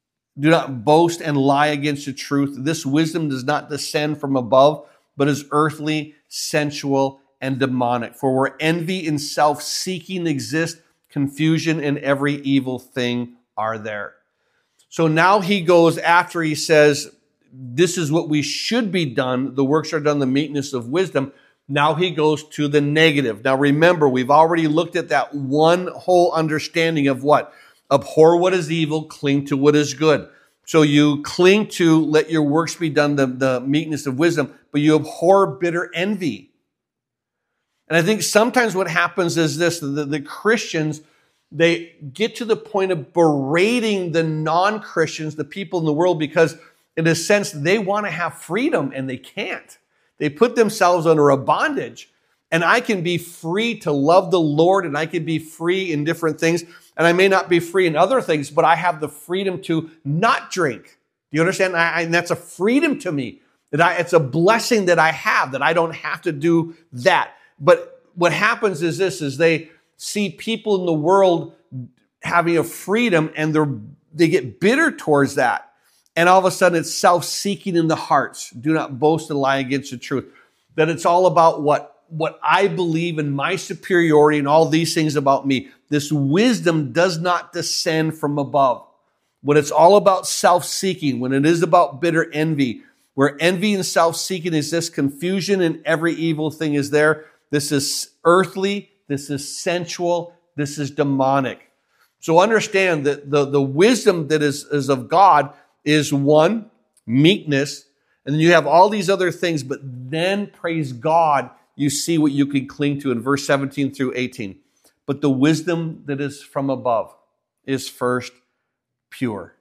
lie against the truth. This wisdom does not descend from above, but is earthly, sensual, and demonic. For where envy and self-seeking exist, confusion and every evil thing are there. So now he goes after he says, this is what we should be done. The works are done in the meekness of wisdom. Now he goes to the negative. Now remember, we've already looked at that one whole understanding of what? Abhor what is evil, cling to what is good. So you cling to, let your works be done, the meekness of wisdom, but you abhor bitter envy. And I think sometimes what happens is this, the Christians, they get to the point of berating the non-Christians, the people in the world, because in a sense, they want to have freedom and they can't. They put themselves under a bondage. And I can be free to love the Lord, and I can be free in different things. And I may not be free in other things, but I have the freedom to not drink. Do you understand? And that's a freedom to me. It's a blessing that I have, that I don't have to do that. But what happens is this, is they see people in the world having a freedom, and they get bitter towards that. And all of a sudden it's self-seeking in the hearts. Do not boast and lie against the truth. That it's all about what I believe in, my superiority and all these things about me. This wisdom does not descend from above. When it's all about self-seeking, when it is about bitter envy, where envy and self-seeking is this, confusion and every evil thing is there. This is earthly, this is sensual, this is demonic. So understand that the wisdom that is of God is one, meekness, and then you have all these other things, but then, praise God, you see what you can cling to in verse 17 through 18. But the wisdom that is from above is first pure.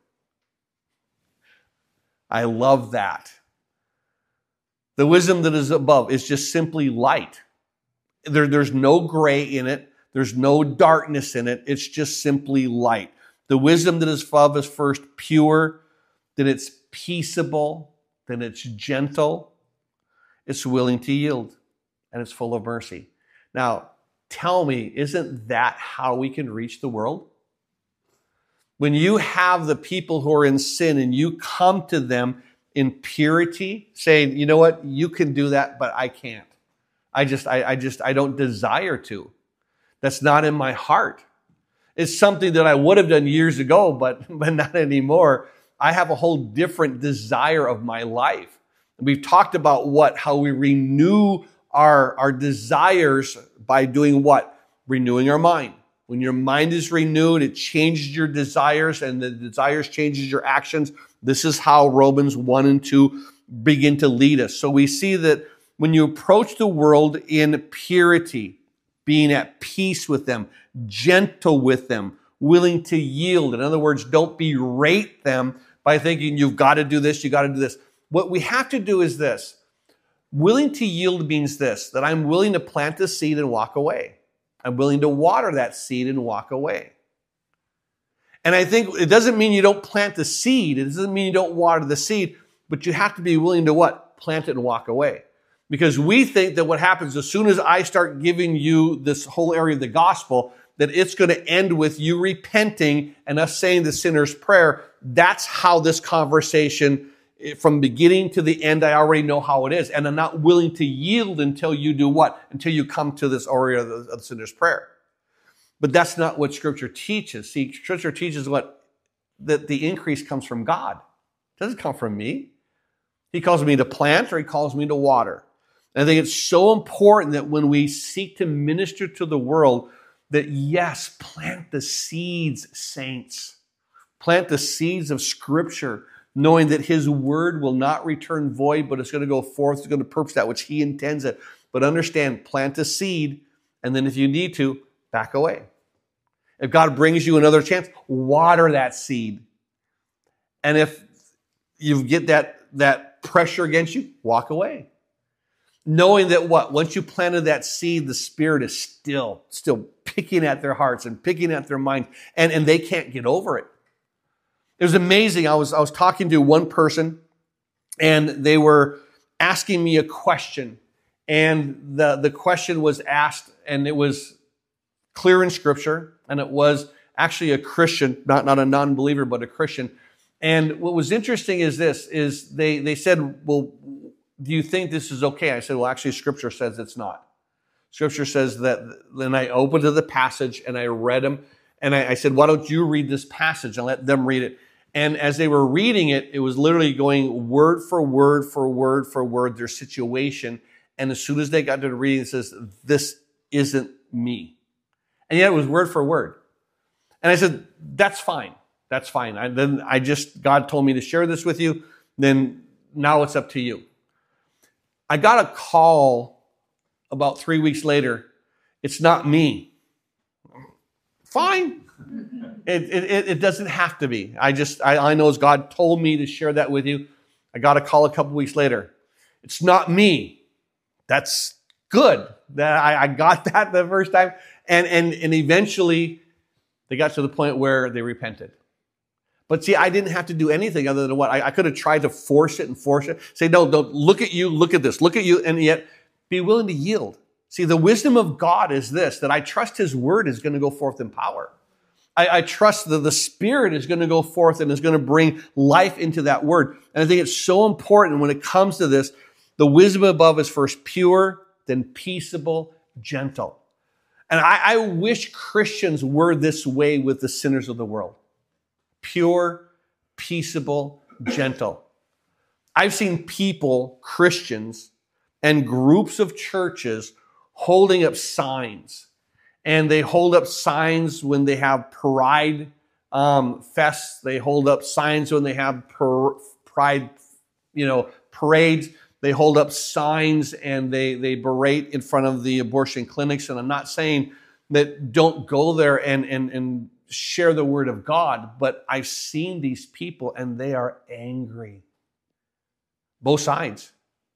I love that. The wisdom that is above is just simply light. There's no gray in it. There's no darkness in it. It's just simply light. The wisdom that is above is first pure, then it's peaceable, then it's gentle, it's willing to yield, and it's full of mercy. Now, tell me, isn't that how we can reach the world? When you have the people who are in sin and you come to them in purity, saying, you know what, you can do that, but I can't. I don't desire to. That's not in my heart. It's something that I would have done years ago, but not anymore. I have a whole different desire of my life. We've talked about how we renew our desires by doing what? Renewing our mind. When your mind is renewed, it changes your desires, and the desires changes your actions. This is how Romans 1 and 2 begin to lead us. So we see that when you approach the world in purity, being at peace with them, gentle with them, willing to yield. In other words, don't berate them by thinking you've got to do this, you got to do this. What we have to do is this. Willing to yield means this, that I'm willing to plant the seed and walk away. I'm willing to water that seed and walk away. And I think it doesn't mean you don't plant the seed. It doesn't mean you don't water the seed, but you have to be willing to what? Plant it and walk away. Because we think that what happens as soon as I start giving you this whole area of the gospel, that it's going to end with you repenting and us saying the sinner's prayer. That's how this conversation, from beginning to the end, I already know how it is. And I'm not willing to yield until you do what? Until you come to this area of the sinner's prayer. But that's not what Scripture teaches. See, Scripture teaches that the increase comes from God. It doesn't come from me. He calls me to plant, or he calls me to water. And I think it's so important that when we seek to minister to the world, that yes, plant the seeds, saints. Plant the seeds of Scripture, knowing that His word will not return void, but it's going to go forth, it's going to purpose that which He intends it. But understand, plant a seed, and then if you need to, back away. If God brings you another chance, water that seed. And if you get that pressure against you, walk away. knowing that once you planted that seed, the Spirit is still picking at their hearts and picking at their mind, and they can't get over it. It was amazing. I was talking to one person, and they were asking me a question, and the question was asked, and it was clear in Scripture, and it was actually a Christian, not a non-believer, but a Christian. And what was interesting is this, is they said, well, do you think this is okay? I said, well, actually, Scripture says it's not. Scripture says that. Then I opened to the passage and I read them. And I said, why don't you read this passage and let them read it? And as they were reading it, it was literally going word for word for word for word, their situation. And as soon as they got to the reading, it says, this isn't me. And yet it was word for word. And I said, that's fine. That's fine. God told me to share this with you. Then now it's up to you. I got a call about 3 weeks later. It's not me. Fine. It doesn't have to be. I know as God told me to share that with you. I got a call a couple weeks later. It's not me. That's good. That I got that the first time. And eventually they got to the point where they repented. But see, I didn't have to do anything other than what? I could have tried to force it. Say, no, don't look at you, look at this, look at you, and yet be willing to yield. See, the wisdom of God is this, that I trust His word is going to go forth in power. I trust that the Spirit is going to go forth and is going to bring life into that word. And I think it's so important when it comes to this, the wisdom above is first pure, then peaceable, gentle. And I wish Christians were this way with the sinners of the world. Pure, peaceable, gentle. I've seen people, Christians, and groups of churches holding up signs. And they hold up signs when they have pride fests. They hold up signs when they have pride, parades. They hold up signs and they berate in front of the abortion clinics. And I'm not saying that don't go there and share the word of God, but I've seen these people and they are angry. Both sides.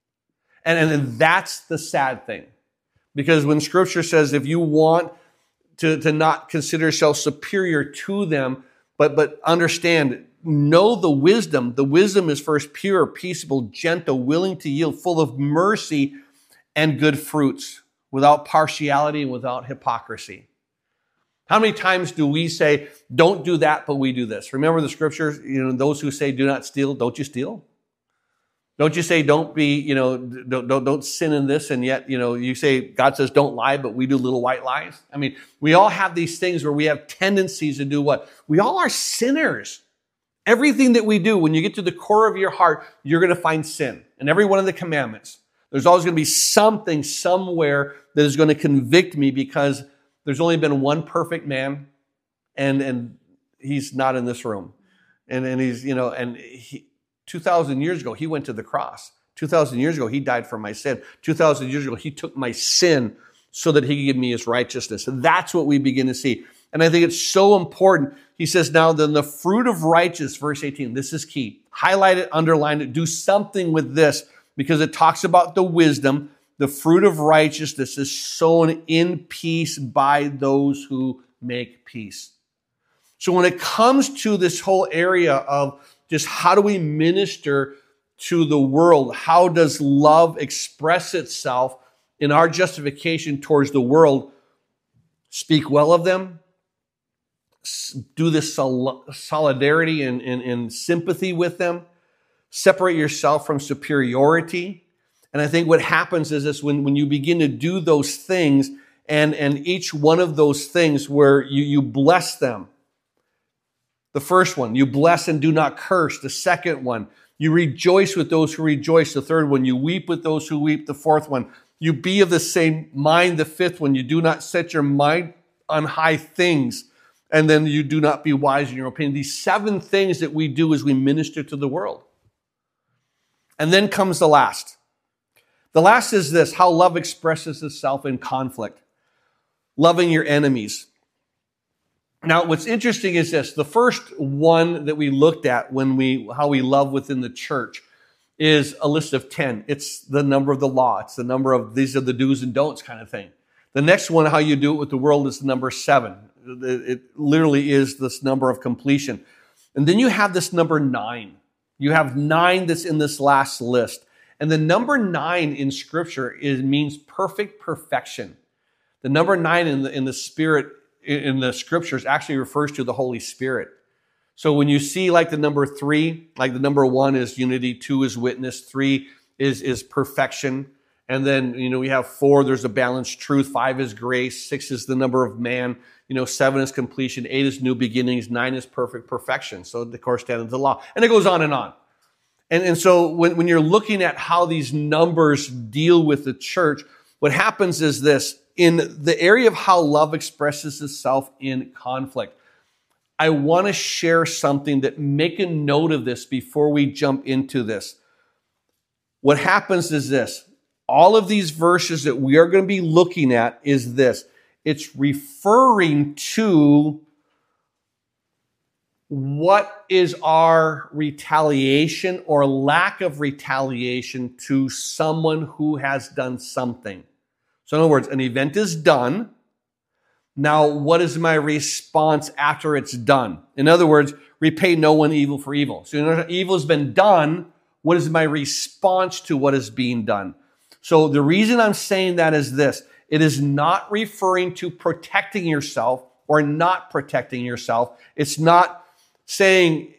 And that's the sad thing. Because when Scripture says if you want to not consider yourself superior to them, but understand, know the wisdom. The wisdom is first pure, peaceable, gentle, willing to yield, full of mercy and good fruits, without partiality and without hypocrisy. How many times do we say, don't do that, but we do this? Remember the Scriptures, those who say, do not steal, don't you steal? Don't you say, don't be, don't sin in this, and yet, you say, God says, don't lie, but we do little white lies. I mean, we all have these things where we have tendencies to do what? We all are sinners. Everything that we do, when you get to the core of your heart, you're going to find sin. In every one of the commandments, there's always going to be something somewhere that is going to convict me because there's only been one perfect man, and he's not in this room. And he's, 2,000 years ago, he went to the cross. 2,000 years ago, he died for my sin. 2,000 years ago, he took my sin so that he could give me his righteousness. And that's what we begin to see. And I think it's so important. He says, now then the fruit of righteousness, verse 18, this is key. Highlight it, underline it, do something with this because it talks about the wisdom. The fruit of righteousness is sown in peace by those who make peace. So when it comes to this whole area of just how do we minister to the world? How does love express itself in our justification towards the world? Speak well of them. Do this solidarity and sympathy with them. Separate yourself from superiority. And I think what happens is this, when you begin to do those things, and each one of those things where you bless them. The first one, you bless and do not curse. The second one, you rejoice with those who rejoice. The third one, you weep with those who weep. The fourth one, you be of the same mind. The fifth one, you do not set your mind on high things. And then you do not be wise in your opinion. These 7 things that we do as we minister to the world. And then comes the last. The last is this, how love expresses itself in conflict. Loving your enemies. Now, what's interesting is this. The first one that we looked at how we love within the church is a list of 10. It's the number of the law. It's the number of these are the do's and don'ts kind of thing. The next one, how you do it with the world, is the number 7. It literally is this number of completion. And then you have this number 9. You have 9 that's in this last list. And the number 9 in Scripture means perfect perfection. The number 9 in the Spirit, in the Scriptures, actually refers to the Holy Spirit. So when you see like the number 3, like the number 1 is unity, 2 is witness, 3 is perfection. And then, we have 4, there's a balanced truth, 5 is grace, 6 is the number of man, 7 is completion, 8 is new beginnings, 9 is perfect perfection. So the corresponding to the law. And it goes on and on. And so when you're looking at how these numbers deal with the church, what happens is this: in the area of how love expresses itself in conflict, I want to share something that make a note of this before we jump into this. What happens is this: all of these verses that we are going to be looking at is this. It's referring to what is our retaliation or lack of retaliation to someone who has done something. So in other words, an event is done. Now, what is my response after it's done? In other words, repay no one evil for evil. So evil has been done. What is my response to what is being done? So the reason I'm saying that is this. It is not referring to protecting yourself or not protecting yourself. It's not saying,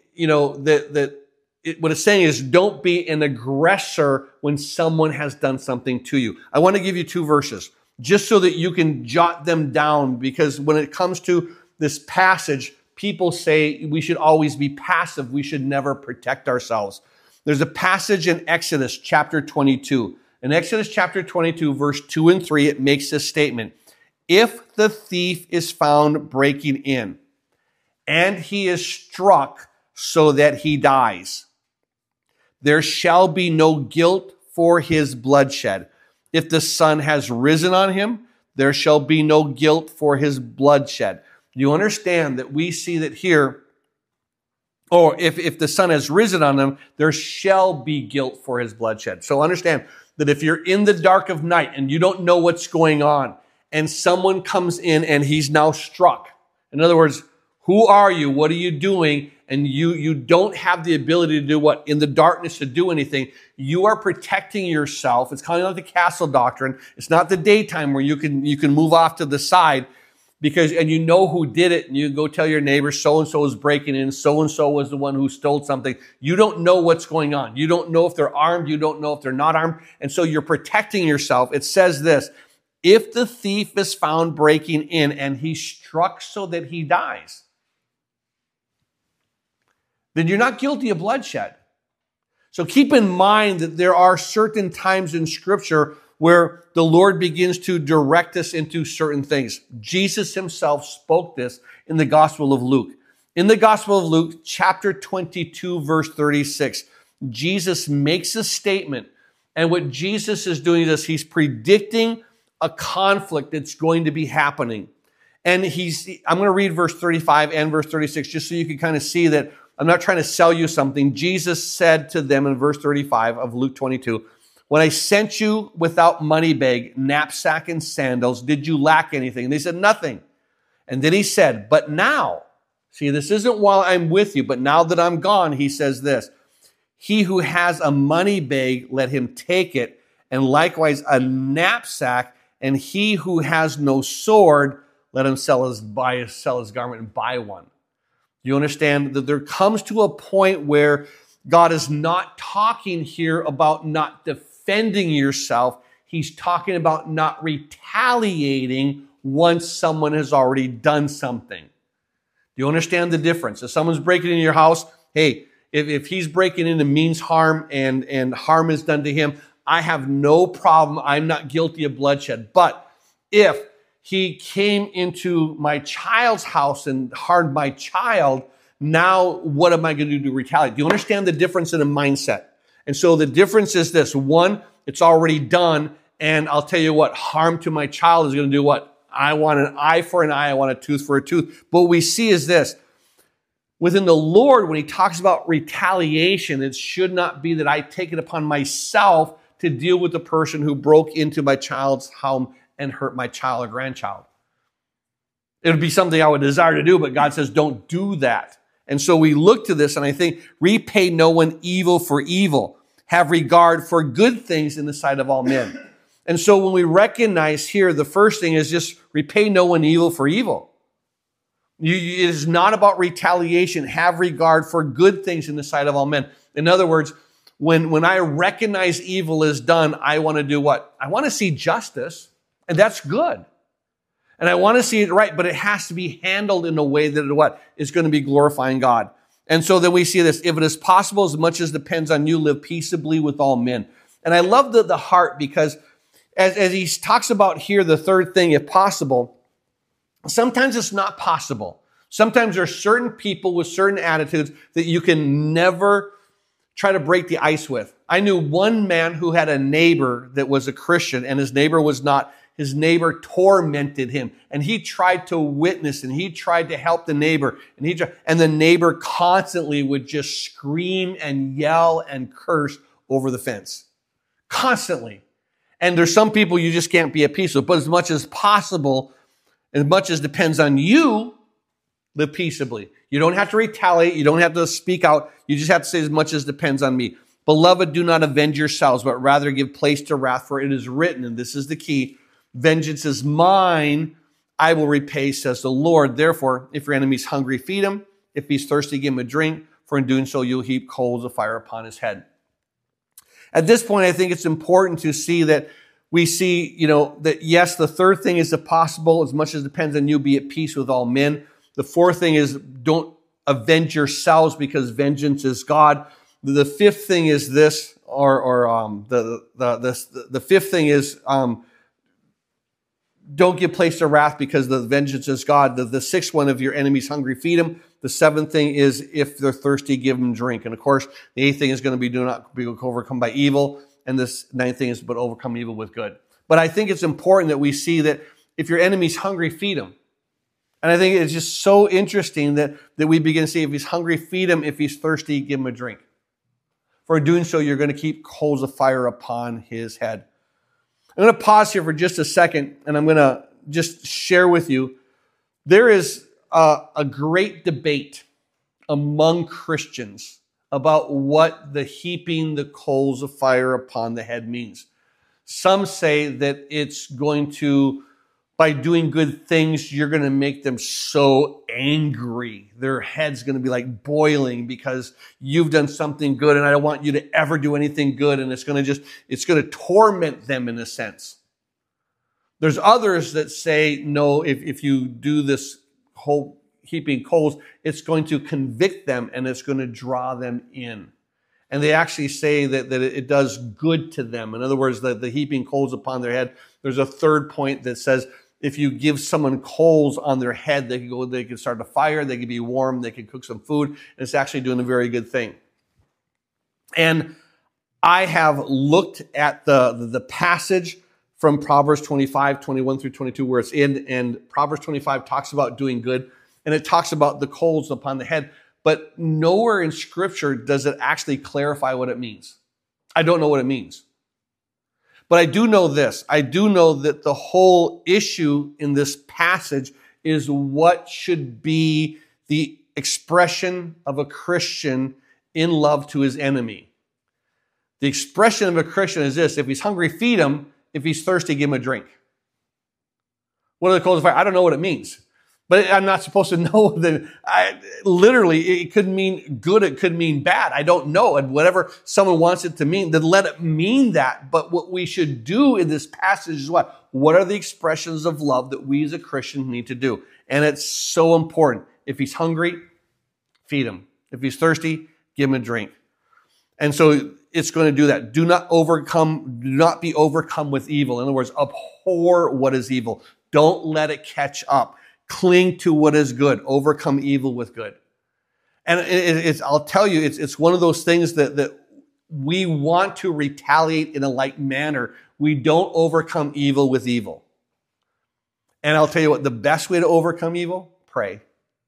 what it's saying is don't be an aggressor when someone has done something to you. I want to give you 2 verses just so that you can jot them down, because when it comes to this passage, people say we should always be passive. We should never protect ourselves. There's a passage in Exodus chapter 22. In Exodus chapter 22, verse 2 and 3, it makes this statement: if the thief is found breaking in, and he is struck so that he dies, there shall be no guilt for his bloodshed. If the sun has risen on him, there shall be no guilt for his bloodshed. You understand that we see that here, or if the sun has risen on him, there shall be guilt for his bloodshed. So understand that if you're in the dark of night and you don't know what's going on, and someone comes in and he's now struck. In other words, who are you? What are you doing? And you don't have the ability to do what? In the darkness to do anything. You are protecting yourself. It's kind of like the castle doctrine. It's not the daytime where you can move off to the side and you know who did it, and you go tell your neighbor, so-and-so is breaking in, so-and-so was the one who stole something. You don't know what's going on. You don't know if they're armed. You don't know if they're not armed. And so you're protecting yourself. It says this: if the thief is found breaking in and he's struck so that he dies, then you're not guilty of bloodshed. So keep in mind that there are certain times in Scripture where the Lord begins to direct us into certain things. Jesus himself spoke this in the Gospel of Luke. In the Gospel of Luke, chapter 22, verse 36, Jesus makes a statement. And what Jesus is doing is he's predicting a conflict that's going to be happening. And I'm going to read verse 35 and verse 36 just so you can kind of see that I'm not trying to sell you something. Jesus said to them in verse 35 of Luke 22, when I sent you without money bag, knapsack, and sandals, did you lack anything? And they said, nothing. And then he said, but now, see, this isn't while I'm with you, but now that I'm gone, he says this: he who has a money bag, let him take it, and likewise a knapsack, and he who has no sword, let him sell his garment and buy one. You understand that there comes to a point where God is not talking here about not defending yourself. He's talking about not retaliating once someone has already done something. Do you understand the difference? If someone's breaking into your house, hey, if he's breaking in and means harm and harm is done to him, I have no problem. I'm not guilty of bloodshed. But if he came into my child's house and harmed my child, now what am I going to do to retaliate? Do you understand the difference in a mindset? And so the difference is this: one, it's already done, and I'll tell you what, harm to my child is going to do what? I want an eye for an eye, I want a tooth for a tooth. But what we see is this: within the Lord, when he talks about retaliation, it should not be that I take it upon myself to deal with the person who broke into my child's home and hurt my child or grandchild. It would be something I would desire to do, but God says, don't do that. And so we look to this, and I think, repay no one evil for evil. Have regard for good things in the sight of all men. And so when we recognize here, the first thing is just repay no one evil for evil. It is not about retaliation. Have regard for good things in the sight of all men. In other words, when I recognize evil is done, I want to do what? I want to see justice, and that's good. And I want to see it right, but it has to be handled in a way that what is going to be glorifying God. And so then we see this, if it is possible, as much as depends on you, live peaceably with all men. And I love the heart, because as he talks about here, the third thing, if possible, sometimes it's not possible. Sometimes there are certain people with certain attitudes that you can never try to break the ice with. I knew one man who had a neighbor that was a Christian, and his neighbor was not. His neighbor tormented him, and he tried to witness, and he tried to help the neighbor, and the neighbor constantly would just scream and yell and curse over the fence. Constantly. And there's some people you just can't be at peace with, but as much as possible, as much as depends on you, live peaceably. You don't have to retaliate. You don't have to speak out. You just have to say, as much as depends on me. Beloved, do not avenge yourselves, but rather give place to wrath, for it is written, and this is the key, vengeance is mine, I will repay, says the Lord. Therefore, if your enemy's hungry, feed him. If he's thirsty, give him a drink, for in doing so, you'll heap coals of fire upon his head. At this point, I think it's important to see that we see, that yes, the third thing is, if possible, as much as depends on you, be at peace with all men. The fourth thing is, don't avenge yourselves, because vengeance is God. The fifth thing is this, the fifth thing is, don't give place to wrath, because the vengeance is God. The sixth one, if your enemy's hungry, feed him. The seventh thing is, if they're thirsty, give them drink. And of course, the eighth thing is going to be, do not be overcome by evil. And this ninth thing is, but overcome evil with good. But I think it's important that we see that if your enemy's hungry, feed him. And I think it's just so interesting that we begin to see, if he's hungry, feed him. If he's thirsty, give him a drink. For doing so, you're going to keep coals of fire upon his head. I'm going to pause here for just a second, and I'm going to just share with you, there is a great debate among Christians about what the heaping the coals of fire upon the head means. Some say that it's going to, by doing good things, you're going to make them so angry. Their head's going to be like boiling because you've done something good, and I don't want you to ever do anything good, and it's going to torment them in a sense. There's others that say, no, if you do this whole heaping coals, it's going to convict them and it's going to draw them in. And they actually say that it does good to them. In other words, the heaping coals upon their head. There's a third point that says, if you give someone coals on their head, they can start a fire, they can be warm, they can cook some food, and it's actually doing a very good thing. And I have looked at the passage from Proverbs 25, 21 through 22, where it's in, and Proverbs 25 talks about doing good, and it talks about the coals upon the head, but nowhere in Scripture does it actually clarify what it means. I don't know what it means. But I do know this. I do know that the whole issue in this passage is what should be the expression of a Christian in love to his enemy. The expression of a Christian is this: if he's hungry, feed him. If he's thirsty, give him a drink. What are the coals of fire? I don't know what it means. But I'm not supposed to know that. Literally, it could mean good, it could mean bad. I don't know. And whatever someone wants it to mean, then let it mean that. But what we should do in this passage is what? What are the expressions of love that we as a Christian need to do? And it's so important. If he's hungry, feed him. If he's thirsty, give him a drink. And so it's going to do that. Do not be overcome with evil. In other words, abhor what is evil. Don't let it catch up. Cling to what is good. Overcome evil with good. And I'll tell you, it's one of those things that we want to retaliate in a like manner. We don't overcome evil with evil. And I'll tell you what, the best way to overcome evil, pray.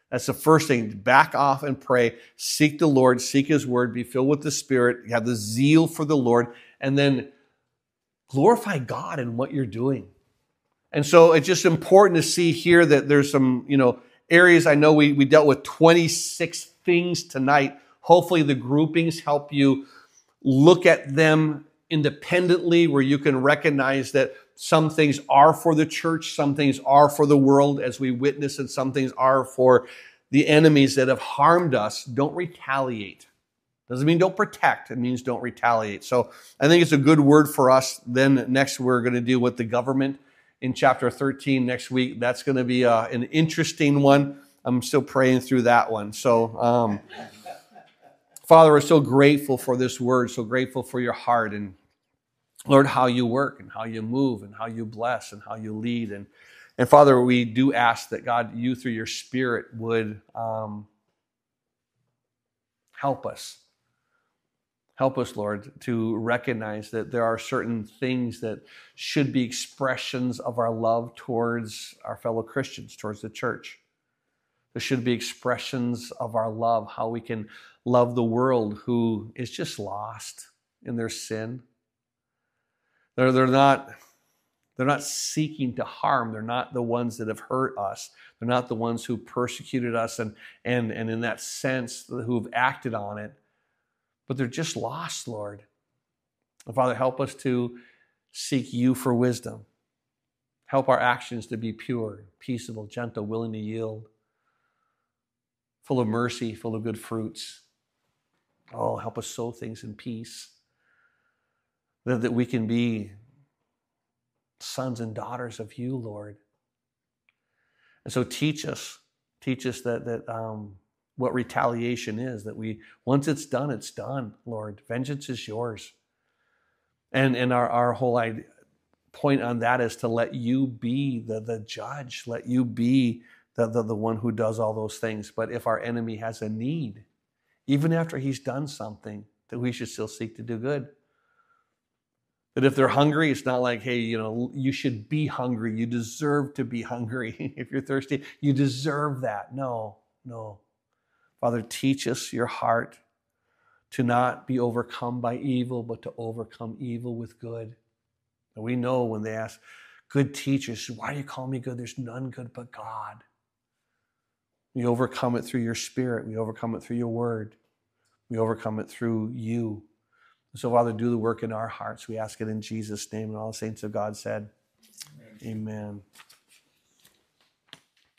That's the first thing. Back off and pray. Seek the Lord. Seek His word. Be filled with the Spirit. Have the zeal for the Lord. And then glorify God in what you're doing. And so it's just important to see here that there's some, areas. I know we dealt with 26 things tonight. Hopefully the groupings help you look at them independently, where you can recognize that some things are for the church, some things are for the world as we witness, and some things are for the enemies that have harmed us. Don't retaliate. Doesn't mean don't protect. It means don't retaliate. So I think it's a good word for us. Then next we're going to deal with the government in chapter 13 next week. That's going to be an interesting one. I'm still praying through that one. So, Father, we're so grateful for this word, so grateful for your heart, and Lord, how you work and how you move and how you bless and how you lead. And Father, we do ask that God, you through your Spirit would help us. Help us, Lord, to recognize that there are certain things that should be expressions of our love towards our fellow Christians, towards the church. There should be expressions of our love, how we can love the world who is just lost in their sin. They're not seeking to harm. They're not the ones that have hurt us. They're not the ones who persecuted us and in that sense who've acted on it. But they're just lost, Lord. And Father, help us to seek you for wisdom. Help our actions to be pure, peaceable, gentle, willing to yield, full of mercy, full of good fruits. Oh, help us sow things in peace, that we can be sons and daughters of you, Lord. And so teach us that what retaliation is, that once it's done, Lord. Vengeance is yours. And our whole point on that is to let you be the judge, let you be the one who does all those things. But if our enemy has a need, even after he's done something, that we should still seek to do good. That if they're hungry, it's not like, hey, you should be hungry. You deserve to be hungry. If you're thirsty, you deserve that. No. Father, teach us your heart to not be overcome by evil, but to overcome evil with good. And we know when they ask good teachers, why do you call me good? There's none good but God. We overcome it through your Spirit. We overcome it through your word. We overcome it through you. So, Father, do the work in our hearts. We ask it in Jesus' name. And all the saints of God said, Amen.